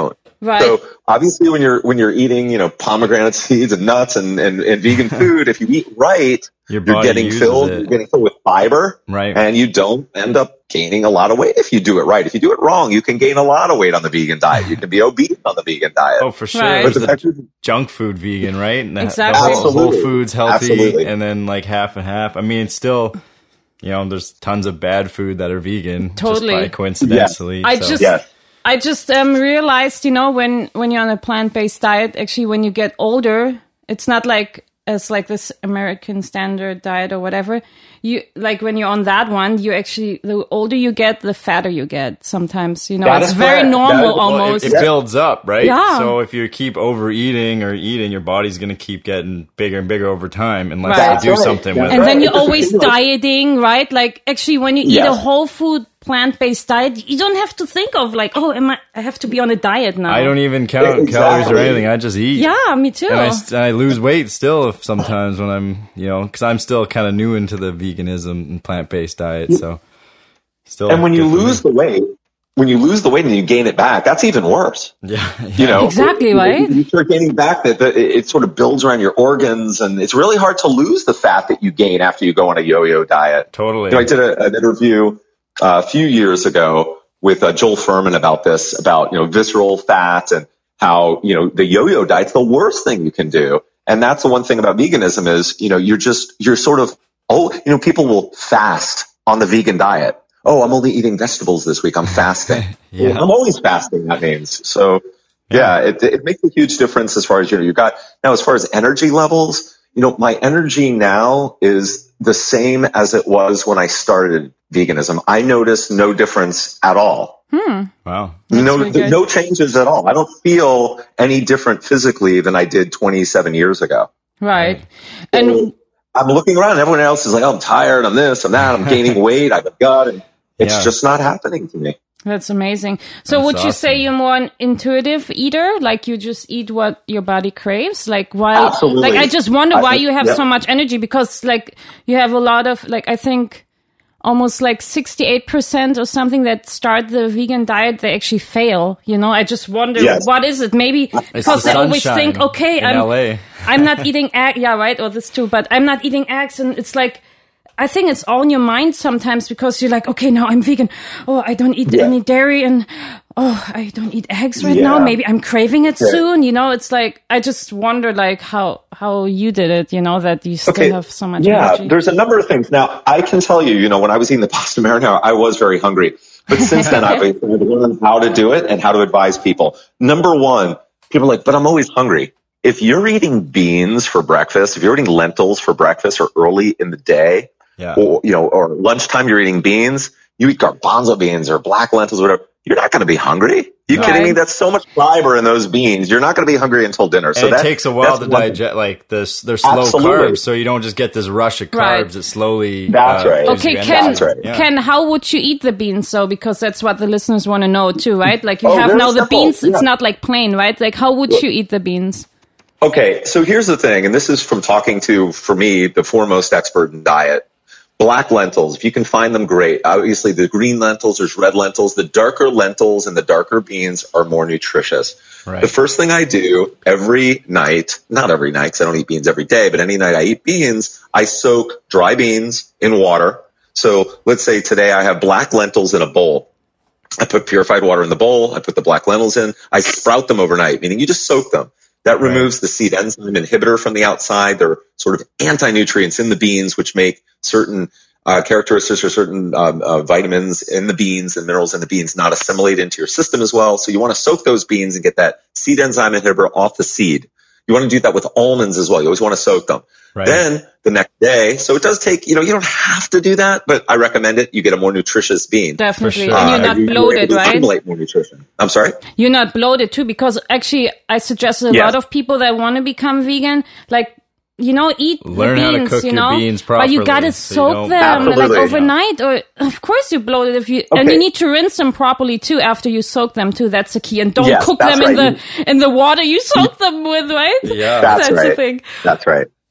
Right. So obviously when you're, when you're eating, you know, pomegranate seeds and nuts and, and, and vegan food, if you eat right, Your you're body getting uses filled, it. you're getting filled with fiber, Right. and you don't end up gaining a lot of weight if you do it right. If you do it wrong, you can gain a lot of weight on the vegan diet. You can be obese on the vegan diet. Oh, for sure. Right. There's But the the fact is- junk food vegan, right? And the- Exactly. The whole, whole Absolutely. food's healthy, Absolutely. and then like half and half. I mean, it's still, you know, there's tons of bad food that are vegan. Totally. Just by coincidentally. I so. just, Yes. I just um, realized, you know, when when you're on a plant-based diet, actually, when you get older, it's not like as like this American standard diet or whatever. You like when you're on that one, you actually the older you get, the fatter you get. Sometimes, you know, That it's is very correct. normal That is- Well, almost. it, it builds up, right? Yeah. So if you keep overeating or eating, your body's going to keep getting bigger and bigger over time unless Right. you That's do right. something That's with And it. then Right. you're It's just- always you know, dieting, right? Like actually, when you eat Yes. a whole food plant-based diet, you don't have to think of like, oh, am I? I have to be on a diet now. I don't even count Exactly. calories or anything. I just eat. Yeah, me too. And I, st- I lose weight still if sometimes when I'm, you know, because I'm still kind of new into the veganism and plant-based diet. So still. And when you good for me. lose the weight, when you lose the weight and you gain it back, that's even worse. Yeah. You know, Exactly, You- right? You start gaining back that that it, it sort of builds around your organs, and it's really hard to lose the fat that you gain after you go on a yo-yo diet. Totally. You know, I did a, an interview uh, a few years ago with uh, Joel Furman about this, about you know visceral fat and how you know the yo-yo diet's the worst thing you can do. And that's the one thing about veganism is you know you're just you're sort of oh you know people will fast on the vegan diet. Oh, I'm only eating vegetables this week. I'm fasting. Yeah. Well, I'm always fasting. That means so. Yeah, it, it makes a huge difference as far as you know. You got now as far as energy levels. You know, my energy now is the same as it was when I started veganism. I notice no difference at all. Wow. No, really good. no changes at all. I don't feel any different physically than I did twenty-seven years ago. Right. And I'm looking around. Everyone else is like, oh, I'm tired. I'm this. I'm that. I'm gaining weight. I have a gut. And it's Yeah. just not happening to me. that's amazing. So That's would you say awesome. you're more an intuitive eater? Like you just eat what your body craves? Like why? Absolutely. Like I just wonder I why think- you have yeah. so much energy because like you have a lot of like I think almost like sixty-eight percent or something that start the vegan diet, they actually fail. You know, I just wonder Yes. what is it? Maybe It's because the they always sunshine think, okay, in I'm L A. I'm not eating egg. Yeah, right. Or this too, but I'm not eating eggs. And it's like, I think it's all in your mind sometimes because you're like, okay, now I'm vegan. Oh, I don't eat Yeah. any dairy and oh, I don't eat eggs right Yeah. now. Maybe I'm craving it Yeah. soon. You know, it's like, I just wonder like how, how you did it, you know, that you still Okay. have so much Yeah, energy. there's a number of things. Now, I can tell you, you know, when I was eating the pasta marinara, I was very hungry. But since then, I've I've learned how to do it and how to advise people. Number one, people are like, but I'm always hungry. If you're eating beans for breakfast, if you're eating lentils for breakfast or early in the day, Yeah. or, you know, or lunchtime, you're eating beans, you eat garbanzo beans or black lentils, or whatever, you're not going to be hungry. You Right. kidding me? That's so much fiber in those beans. You're not going to be hungry until dinner. So And it that, takes a while that's to one thing. digest, like this. They're slow Absolutely. carbs, so you don't just get this rush of Right. carbs. It slowly. That's uh, right. gives Okay, you Ken, energy. That's right. Yeah. Ken, how would you eat the beans? So, because that's what the listeners want to know too, right? Like you Oh, have very now the simple. beans, it's Yeah. not like plain, right? Like how would you eat the beans? Okay, so here's the thing, and this is from talking to, for me, the foremost expert in diet. Black lentils, if you can find them, great. Obviously, the green lentils, there's red lentils. The darker lentils and the darker beans are more nutritious. Right. The first thing I do every night, not every night because I don't eat beans every day, but any night I eat beans, I soak dry beans in water. So let's say today I have black lentils in a bowl. I put purified water in the bowl. I put the black lentils in. I sprout them overnight, meaning you just soak them. That Right. removes the seed enzyme inhibitor from the outside. There are sort of anti-nutrients in the beans, which make certain uh, characteristics or certain um, uh, vitamins in the beans and minerals in the beans not assimilate into your system as well. So you want to soak those beans and get that seed enzyme inhibitor off the seed. You want to do that with almonds as well. You always want to soak them. Right. Then the next day, so it does take, you know, you don't have to do that, but I recommend it. You get a more nutritious bean. Definitely. sure. And you're Uh, not you- you're bloated, able to right? accumulate more nutrition. I'm sorry? You're not bloated too, because actually I suggest a Yes. lot of people that want to become vegan, like, you know, eat Learn the how to beans, cook you your know, beans but you properly gotta so you soak don't- them like Absolutely. overnight, or of course you're bloated if you, and Okay. you need to rinse them properly too after you soak them too. That's the key, and don't Yes, cook that's them in right. the in the water you soak them with, right? Yeah. That's, That's the right. thing. That's right.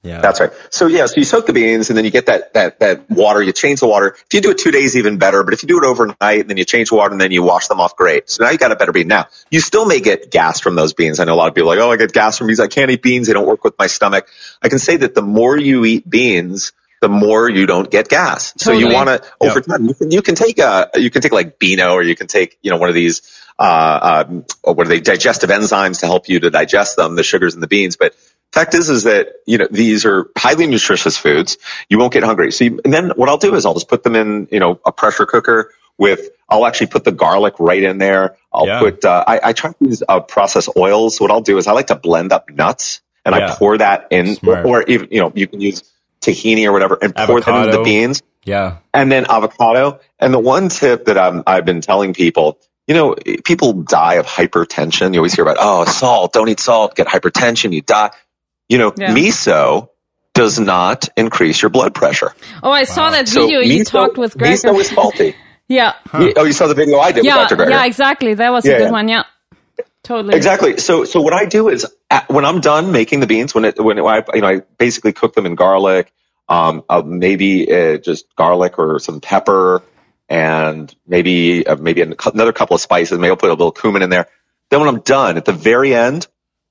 Yeah. That's right. So yeah, so you soak the beans and then you get that, that, that water, you change the water. If you do it two days, even better. But if you do it overnight and then you change the water and then you wash them off, great. So now you got a better bean. Now, you still may get gas from those beans. I know a lot of people are like, oh, I get gas from beans. I can't eat beans. They don't work with my stomach. I can say that the more you eat beans, the more you don't get gas. So Totally. you want to, over Yep. time, you can, you can take a, you can take like Beano, or you can take, you know, one of these, uh, um, or what are they, digestive enzymes to help you to digest them, the sugars in the beans. But fact is, is that, you know, these are highly nutritious foods. You won't get hungry. So you, and then what I'll do is I'll just put them in, you know, a pressure cooker with, I'll actually put the garlic right in there. I'll Yeah. put, uh, I, I try to use uh, processed oils. What I'll do is I like to blend up nuts and Yeah. I pour that in, Smart. or even, you know, you can use tahini or whatever and pour that into Avocado. the beans. Yeah. And then avocado. And the one tip that I'm, I've been telling people, you know, people die of hypertension. You always hear about, oh, salt, don't eat salt, get hypertension, you die. You know, Yeah. miso does not increase your blood pressure. Oh, I saw that So video you miso- talked with Greg. Miso is faulty. yeah. Oh, you saw the video I did Yeah. with Doctor Greger? Yeah, exactly. That was Yeah, a good yeah. one. Yeah. Totally. Exactly. So, so what I do is uh, when I'm done making the beans, when it, when it, I, you know, I basically cook them in garlic, um, uh, maybe uh, just garlic or some pepper, and maybe uh, maybe another couple of spices. Maybe I'll put a little cumin in there. Then when I'm done, at the very end,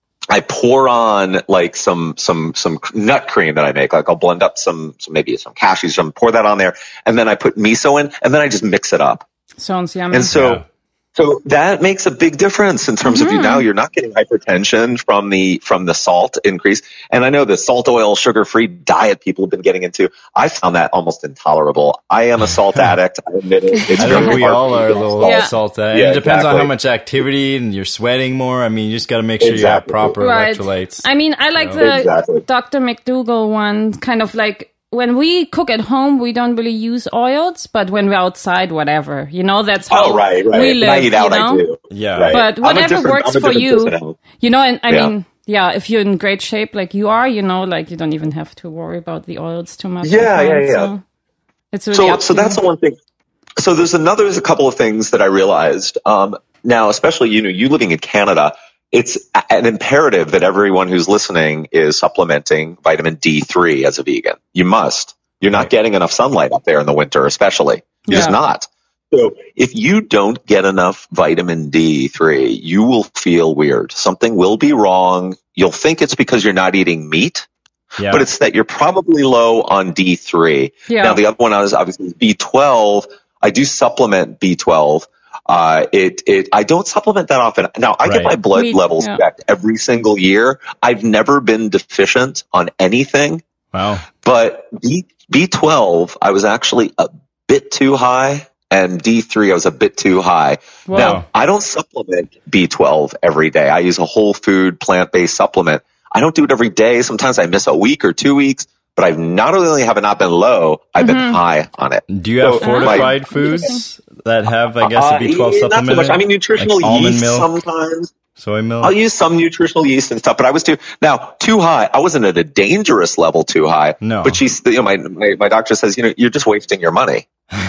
I pour on like some some some nut cream that I make. Like I'll blend up some, some maybe some cashews, some pour that on there, and then I put miso in, and then I just mix it up. Sounds yummy. And so, Yeah. so that makes a big difference in terms of you now you're not getting hypertension from the, from the salt increase. And I know the salt, oil, sugar free diet people have been getting into. I found that almost intolerable. I am a salt addict. I admit it. It's I very think we hard all for me are a to little salt. Yeah. salt. Uh, Yeah, it depends on exactly. how much activity and you're sweating more. I mean, you just got to make sure you have Exactly. proper Right. electrolytes. I mean, I like You know? the Exactly. Doctor McDougall one, kind of like when we cook at home, we don't really use oils, but when we're outside, whatever, you know, that's how Oh, right, right. we When live, I eat out, you know? I do. Yeah. Right. But I'm a whatever different- works I'm a for different you, person at home. you know, and I Yeah. mean, yeah, if you're in great shape like you are, you know, like you don't even have to worry about the oils too much. Yeah, I yeah, find, yeah. So it's really So, up so to that's you. the one thing. So there's another, there's a couple of things that I realized. Um, now, especially, you know, you living in Canada, it's a- an imperative that everyone who's listening is supplementing vitamin D three as a vegan. You must. You're not getting enough sunlight up there in the winter, especially. You're just Yeah. not. So if you don't get enough vitamin D three, you will feel weird. Something will be wrong. You'll think it's because you're not eating meat, Yeah. but it's that you're probably low on D three. Yeah. Now, the other one I was obviously is B twelve. I do supplement B twelve. Uh, it, it, I don't supplement that often. Now, I Right. get my blood We- levels yeah. checked every single year. I've never been deficient on anything, Wow. but B, B12, I was actually a bit too high, and D three, I was a bit too high. Wow. Now, I don't supplement B twelve every day. I use a whole food, plant-based supplement. I don't do it every day. Sometimes I miss a week or two weeks, but I've not only have I not been low, I've been high on it. Do you have So, my- fortified foods that have, I guess, a B twelve Uh, supplement? Not so much. in it? I mean, nutritional Like almond yeast milk, sometimes. soy milk. I'll use some nutritional yeast and stuff, but I was too, now, too high. I wasn't at a dangerous level too high. No. But she's, you know, my, my, my doctor says, you know, you're just wasting your money.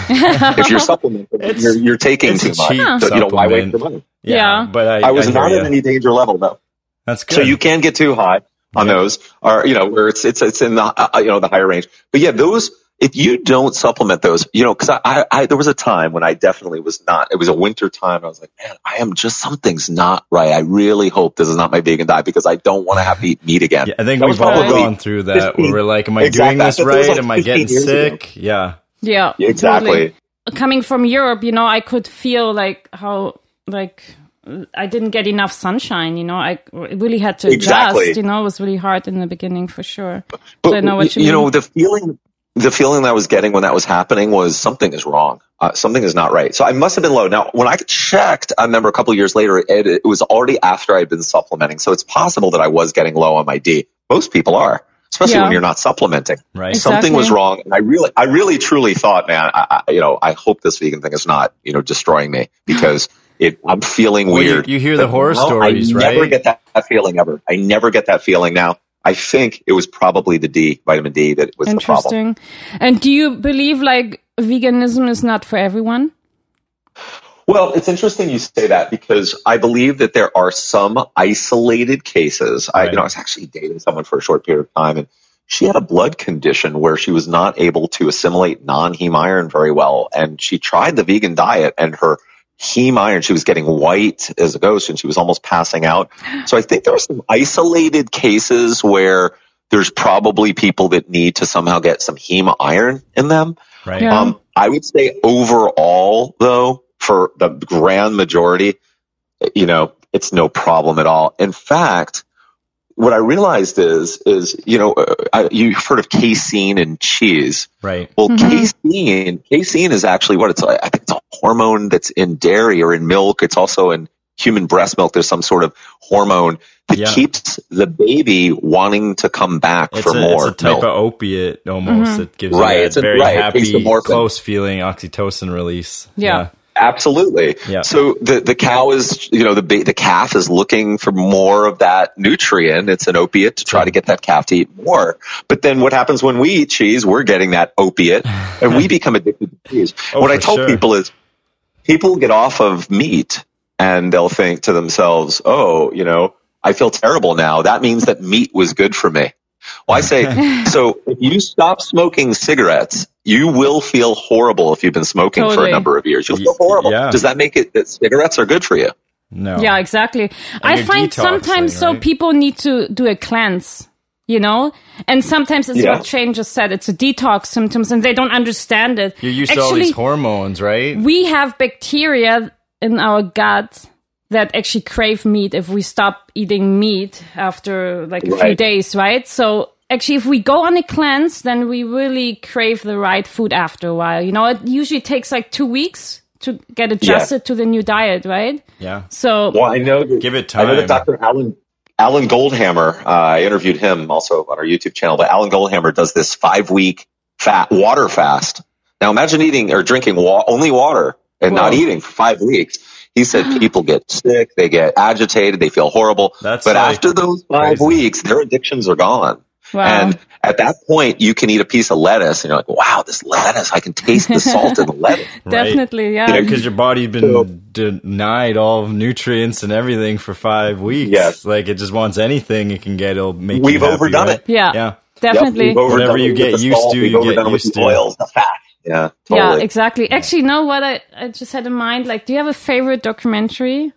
If you're supplementing, It's- you're, you're taking it's too a much. cheap So, you know, why waste supplement. your money? Yeah. But I, I was hear not ya. at any danger level, no. That's good. So you can get too high on Yeah. those, or, you know, where it's, it's, it's in the, uh, you know, the higher range. But yeah, those, if you don't supplement those, you know, cause I, I, I, there was a time when I definitely was not, it was a winter time. I was like, man, I am just, something's not right. I really hope this is not my vegan diet because I don't want to have to eat meat again. Yeah, I think That we've was all probably gone through that. Where fifteen we're like, am I Exactly. doing this That was right? like Am I fifteen getting years ago. sick? Yeah. Yeah, Exactly. totally. Coming from Europe, you know, I could feel like how, like, I didn't get enough sunshine, you know, I really had to adjust, Exactly. you know, it was really hard in the beginning for sure. But, so I know what you, you mean. know, the feeling, the feeling that I was getting when that was happening was something is wrong. Uh, something is not right. So I must have been low. Now, when I checked, I remember a couple of years later, it, it was already after I had been supplementing. So it's possible that I was getting low on my D. Most people are, especially Yeah. when you're not supplementing. Right. Something was Exactly. wrong. And I really, I really truly thought, man, I, I, you know, I hope this vegan thing is not, you know, destroying me because it, I'm feeling Well, you- weird. you hear the But horror now stories, I never right? get that, that feeling ever. I never get that feeling now. I think it was probably the D, vitamin D, that was the problem. Interesting. And do you believe like veganism is not for everyone? Well, it's interesting you say that because I believe that there are some isolated cases. I, you Right. know, I was actually dating someone for a short period of time, and she had a blood condition where she was not able to assimilate non-heme iron very well. And she tried the vegan diet, and her heme iron, she was getting white as a ghost, and she was almost passing out. So I think there are some isolated cases where there's probably people that need to somehow get some heme iron in them. Right. Yeah. Um, I would say overall, though, for the grand majority, you know, it's no problem at all. In fact, what I realized is, is, you know, uh, I, you've heard of casein in cheese. Right. Well, mm-hmm. casein, casein is actually what it's, I think it's a hormone that's in dairy or in milk. It's also in human breast milk. There's some sort of hormone that yeah. keeps the baby wanting to come back it's for a, more. It's a type milk. of opiate almost mm-hmm. that gives right. you It's that a, very right. happy, close feeling oxytocin release. Yeah. yeah. Absolutely. Yeah. So the, the cow is, you know, the the calf is looking for more of that nutrient. It's an opiate to try to get that calf to eat more. But then what happens when we eat cheese? We're getting that opiate and we become addicted to cheese. Oh, what I told sure. people is people get off of meat and they'll think to themselves, oh, you know, I feel terrible now. That means that meat was good for me. Well, I say, so if you stop smoking cigarettes, you will feel horrible if you've been smoking totally. for a number of years. You'll feel horrible. Yeah. Does that make it that cigarettes are good for you? No. Yeah, exactly. I you're find detoxing, sometimes so right? people need to do a cleanse, you know? And sometimes it's Yeah. what Shane just said. It's a detox symptoms and they don't understand it. You're used Actually, to all these hormones, right? we have bacteria in our gut that actually crave meat if we stop eating meat after like a few Right. days, right? So actually, if we go on a cleanse, then we really crave the right food after a while. You know, it usually takes like two weeks to get adjusted Yeah. to the new diet, right? Yeah. So, Well, I know that, Give it I know that time. Doctor Alan Alan Goldhammer, uh, I interviewed him also on our YouTube channel, but Alan Goldhammer does this five week fat water fast. Now imagine eating or drinking wa- only water and Whoa. not eating for five weeks. He said people get sick, they get agitated, they feel horrible. That's but like after those five crazy. weeks, their addictions are gone. wow. And at that point, you can eat a piece of lettuce and you're like, wow, this lettuce, I can taste the salt in the lettuce. Definitely, yeah. Yeah, because your body's been denied all nutrients and everything for five weeks. Yes. Like it just wants anything it can get. It'll make We've you happy, overdone right? it. yeah, Yeah. definitely. Yep, we've overdone Whatever it you with get the used salt, to, we've you overdone get it with used the to. oils, the fat. Yeah, Yeah, totally. exactly. Actually, you know what I, I just had in mind? Like, do you have a favorite documentary?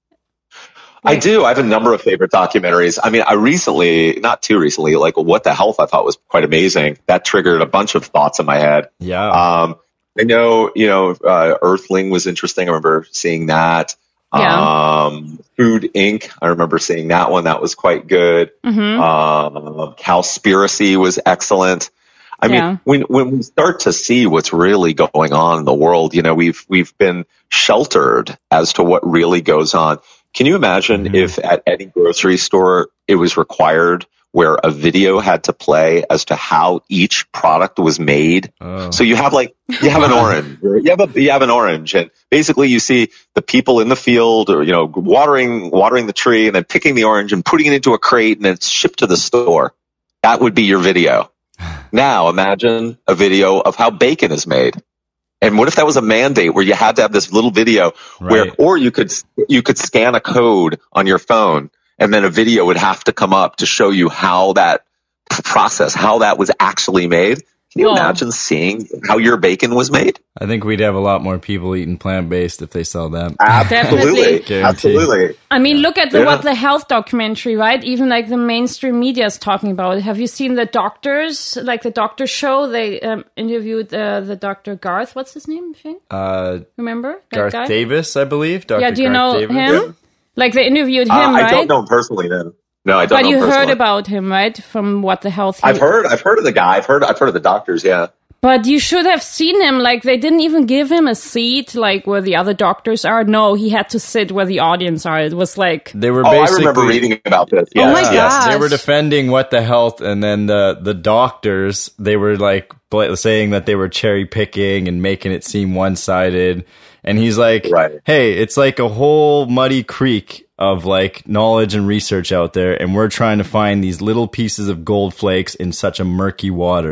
I do. I have a number of favorite documentaries. I mean, I recently, not too recently, like What the Health, I thought was quite amazing. That triggered a bunch of thoughts in my head. Yeah. Um, I know, you know, uh, Earthling was interesting. I remember seeing that. Yeah. Um, Food Incorporated. I remember seeing that one. That was quite good. Mm-hmm. Um, Cowspiracy was excellent. I mean, Yeah. when when we start to see what's really going on in the world, you know, we've we've been sheltered as to what really goes on. Can you imagine Mhm. if at any grocery store it was required where a video had to play as to how each product was made? Oh. So you have like you have an orange, or you have a you have an orange, and basically you see the people in the field, or you know, watering watering the tree, and then picking the orange and putting it into a crate, and then it's shipped to the store. That would be your video. Now imagine a video of how bacon is made. And what if that was a mandate where you had to have this little video where, Right. or you could, you could scan a code on your phone and then a video would have to come up to show you how that process, how that was actually made. Can you Well- imagine seeing how your bacon was made? I think we'd have a lot more people eating plant-based if they saw that. Absolutely. Guarantee. Absolutely. I mean, look at the Yeah. What the Health documentary, right? Even like the mainstream media is talking about it. Have you seen the doctors, like the doctor show? They um, interviewed uh, the Doctor Garth. What's his name? Shane? Uh, Remember that Garth guy? Davis, I believe. Doctor Yeah, do you Garth know Davis. him? Like they interviewed him, Uh, right? I don't know him personally, no. No, I don't But know you him heard personally. about him, right? From What the Health. he- I've heard, I've heard of the guy. I've heard, I've heard of the doctors. Yeah. But you should have seen him. Like, they didn't even give him a seat, like, where the other doctors are. No, he had to sit where the audience are. It was like... They were Oh, I basically. remember reading about this. Oh Yes, my yes. God. They were Gosh. defending What the Health, and then the the doctors, they were like bl- saying that they were cherry picking and making it seem one sided. And he's like, Right. hey, it's like a whole muddy creek of like knowledge and research out there, and we're trying to find these little pieces of gold flakes in such a murky water.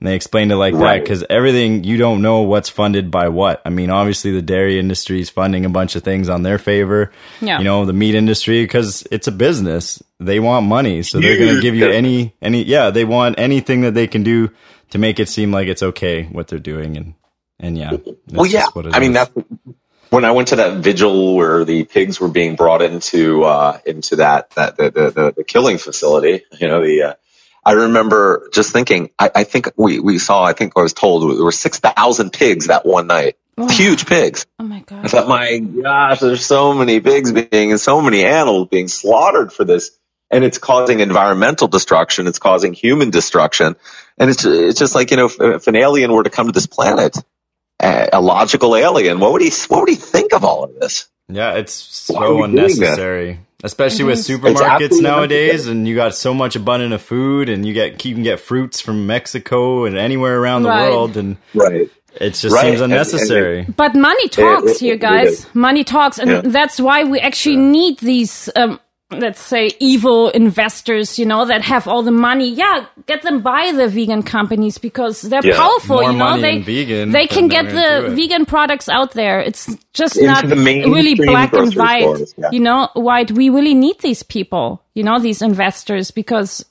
And they explained it like Right. that because everything, you don't know what's funded by what. I mean, obviously the dairy industry is funding a bunch of things on their favor. Yeah. You know, the meat industry, because it's a business. They want money. So they're going to give you any, any, yeah, they want anything that they can do to make it seem like it's okay what they're doing. And, and yeah. That's Well, yeah. just what it I mean, is. that's when I went to that vigil where the pigs were being brought into uh, into that that the, the, the, the killing facility. You know, the uh, I remember just thinking. I, I think we, we saw. I think I was told there were six thousand pigs that one night. Oh. Huge pigs. Oh my I God. thought, my gosh, there's so many pigs being and so many animals being slaughtered for this, and it's causing environmental destruction. It's causing human destruction, and it's it's just like, you know, if, if an alien were to come to this planet, a, a logical alien, what would he what would he think of all of this? Yeah, it's Why are so we doing that? unnecessary, especially with Mhm. supermarkets absolutely nowadays, unnecessary. and you got so much abundant of food, and you get you can get fruits from Mexico and anywhere around the Right. world, and Right. it just Right, seems and- and- unnecessary. But money talks it- here, it guys. is. Money talks. And Yeah. that's why we actually need these, um, let's say, evil investors, you know, that have all the money. Yeah, get them by the vegan companies because they're Yeah. powerful, More you know. money They, in vegan, they can then get they're the gonna do it. vegan products out there. It's just Into not the mainstream really black and grocery white. stores, yeah. You know, white. We really need these people, you know, these investors because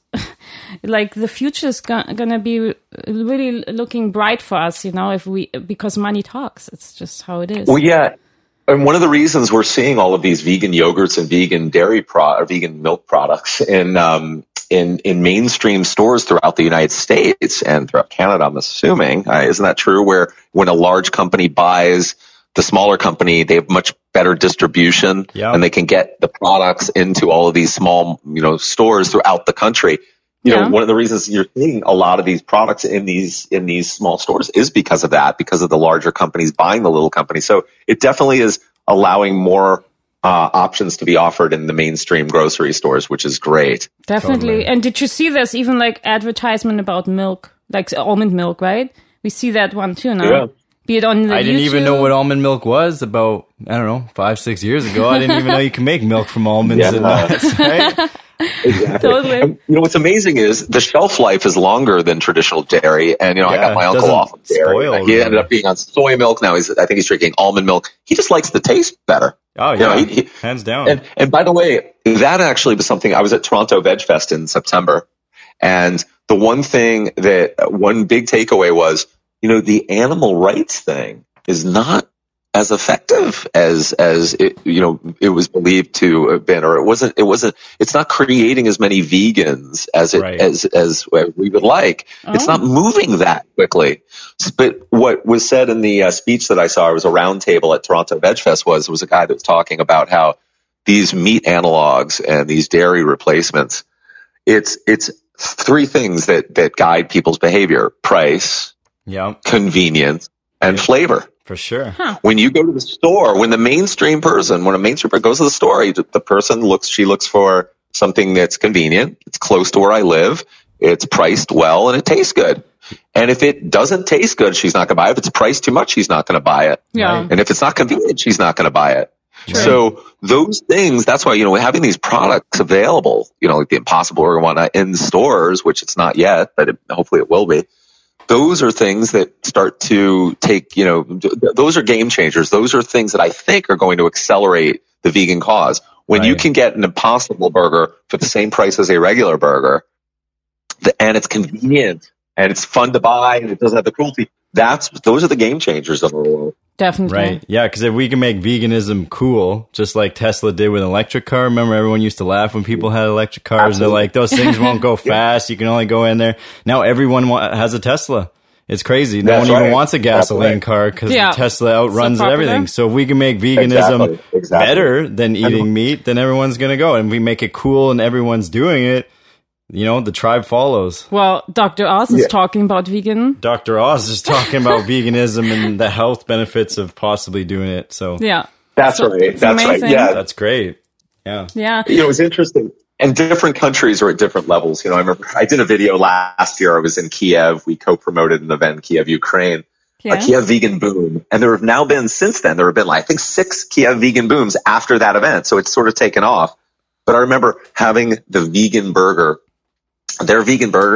like the future is go- gonna be really looking bright for us, you know, if we, because money talks. It's just how it is. Well, yeah. And one of the reasons we're seeing all of these vegan yogurts and vegan dairy pro or vegan milk products in, um, in, in mainstream stores throughout the United States and throughout Canada, I'm assuming, uh, isn't that true? Where when a large company buys the smaller company, they have much better distribution Yeah. and they can get the products into all of these small, you know, stores throughout the country. You Yeah. know, one of the reasons you're seeing a lot of these products in these in these small stores is because of that, because of the larger companies buying the little companies. So it definitely is allowing more uh, options to be offered in the mainstream grocery stores, which is great. Definitely. Totally. And did you see there's even like advertisement about milk, like almond milk, right? We see that one too now. Yeah. Be it on the I didn't even YouTube. know what almond milk was about, I don't know, five, six years ago. I didn't even know you can make milk from almonds Yeah. and nuts, right? Exactly. Totally. And, you know, what's amazing is the shelf life is longer than traditional dairy. And, you know, I Yeah, got my it uncle doesn't off of dairy. spoil, he really. ended up being on soy milk. Now he's, I think he's drinking almond milk. He just likes the taste better. Oh, You know, yeah, he- he- hands down. And, and by the way, that actually was something. I was at Toronto Veg Fest in September, and the one thing that one big takeaway was, you know, the animal rights thing is not as effective as as it, you know, it was believed to have been, or it wasn't. It wasn't. It's not creating as many vegans as it Right. as as we would like. It's Oh. not moving that quickly. But what was said in the uh, speech that I saw, it was a round table at Toronto Veg Fest, was was a guy that was talking about how these meat analogs and these dairy replacements, it's it's three things that that guide people's behavior: price, Yeah, convenience, and Yeah. flavor. for sure. When you go to the store, when the mainstream person, when a mainstream person goes to the store, you- the person looks, she looks for something that's convenient, it's close to where I live, it's priced well, and it tastes good. And if it doesn't taste good, she's not going to buy it. If it's priced too much, she's not going to buy it. Yeah. Right. And if it's not convenient, she's not going to buy it. Right. So those things, that's why, you know, having these products available, you know, like the Impossible Burger one in stores, which it's not yet, but it, hopefully it will be. Those are things that start to take, you know, th- those are game changers. Those are things that I think are going to accelerate the vegan cause. When you Right. can get an Impossible Burger for the same price as a regular burger, the, and it's convenient and it's fun to buy and it doesn't have the cruelty, that's, those are the game changers of the world. Definitely. Right. Yeah, because if we can make veganism cool, just like Tesla did with an electric car. Remember, everyone used to laugh when people had electric cars. Absolutely. And they're like, those things won't go fast. You can only go in there. Now everyone wa- has a Tesla. It's crazy. No That's one even right. wants a That's gasoline right. car because Yeah. Tesla outruns So popular. everything. So if we can make veganism Exactly. Exactly. better than eating meat, then everyone's going to go. And we make it cool and everyone's doing it, you know, the tribe follows. Well, Doctor Oz is Yeah. talking about vegan. Doctor Oz is talking about veganism and the health benefits of possibly doing it. So Yeah. That's So right. it's That's amazing. right. Yeah. that's great. Yeah. Yeah. You know, it's interesting. And different countries are at different levels. You know, I remember I did a video last year. I was in Kiev. We co-promoted an event in Kiev, Ukraine, Yeah. a Kiev vegan boom. And there have now been, since then, there have been, like, I think, six Kiev vegan booms after that event. So it's sort of taken off. But I remember having the vegan burger. Their vegan burger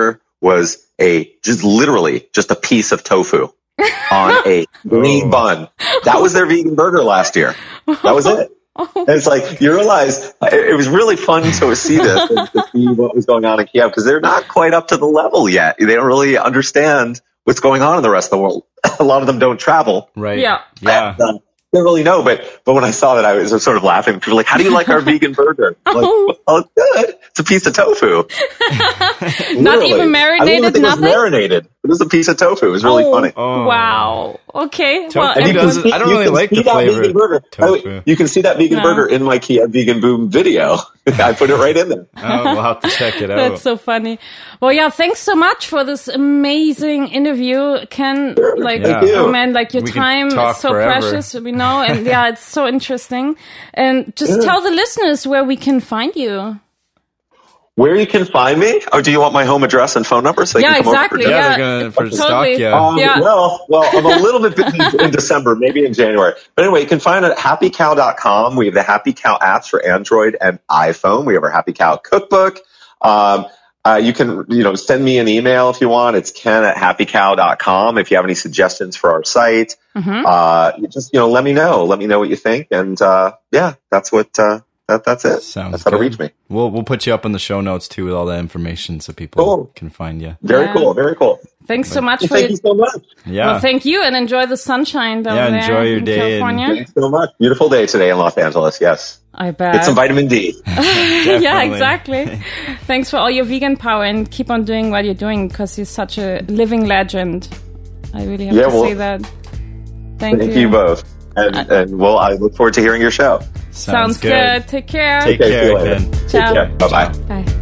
was a, just literally just a piece of tofu on a green Oh. bun. That was their vegan burger last year. That was it. And it's like, you realize it, it was really fun to see this and to see what was going on in Kiev, because they're not quite up to the level yet. They don't really understand what's going on in the rest of the world. A lot of them don't travel. Right. Yeah. Yeah. Uh, don't really know, but but when I saw that, I was sort of laughing. People were like, "How do you like our vegan burger?" I'm like, Oh. well, it's good. It's a piece of tofu. Not Literally. even I marinated, don't think nothing? It was marinated. It was a piece of tofu. It was really Oh, funny. Oh. Wow. Okay. Tofu Well, And you everyone- can- I don't you really can like see the that flavor vegan burger. tofu. You can see that vegan No. burger in my Kiev Vegan Boom video. I put it right in there. Oh, we'll have to check it out. That's so funny. Well, yeah, thanks so much for this amazing interview, Ken. Like, Thank you. oh man, like your We could time talk is so forever. precious, we know, and yeah, it's so interesting. And just Yeah. tell the listeners where we can find you. Where you can find me? Oh, do you want my home address and phone number so they Yeah, can come exactly. over? yeah, yeah, they're gonna for totally. stock. Yeah. Um, Yeah. Well, well, I'm a little bit busy in December, maybe in January. But anyway, you can find it at happy cow dot com. We have the Happy Cow apps for Android and iPhone. We have our Happy Cow cookbook. Um, uh, you can, you know, send me an email if you want. It's ken at happy cow dot com. If you have any suggestions for our site, Mhm. uh, you just, you know, let me know. Let me know what you think. And, uh, yeah, that's what, uh, that, that's it. Sounds that's how to good. reach me. We'll we'll put you up in the show notes too with all that information so people Cool. can find you. Very Yeah. cool. Very cool. Thanks so much Well, for thank your, you so much. Yeah. well, thank you, and enjoy the sunshine down Yeah, there enjoy your in day and- California. Thanks so much. Beautiful day today in Los Angeles. Yes. I bet. Get some vitamin D. Yeah, Definitely. exactly. Thanks for all your vegan power, and keep on doing what you're doing, because you're such a living legend. I really have Yeah, to well, say that. Thank, Thank you both. And, and well, I look forward to hearing your show. Sounds good. Take care. Take Okay, see care, you later. Ken. Take Ciao. care. Bye-bye. Bye.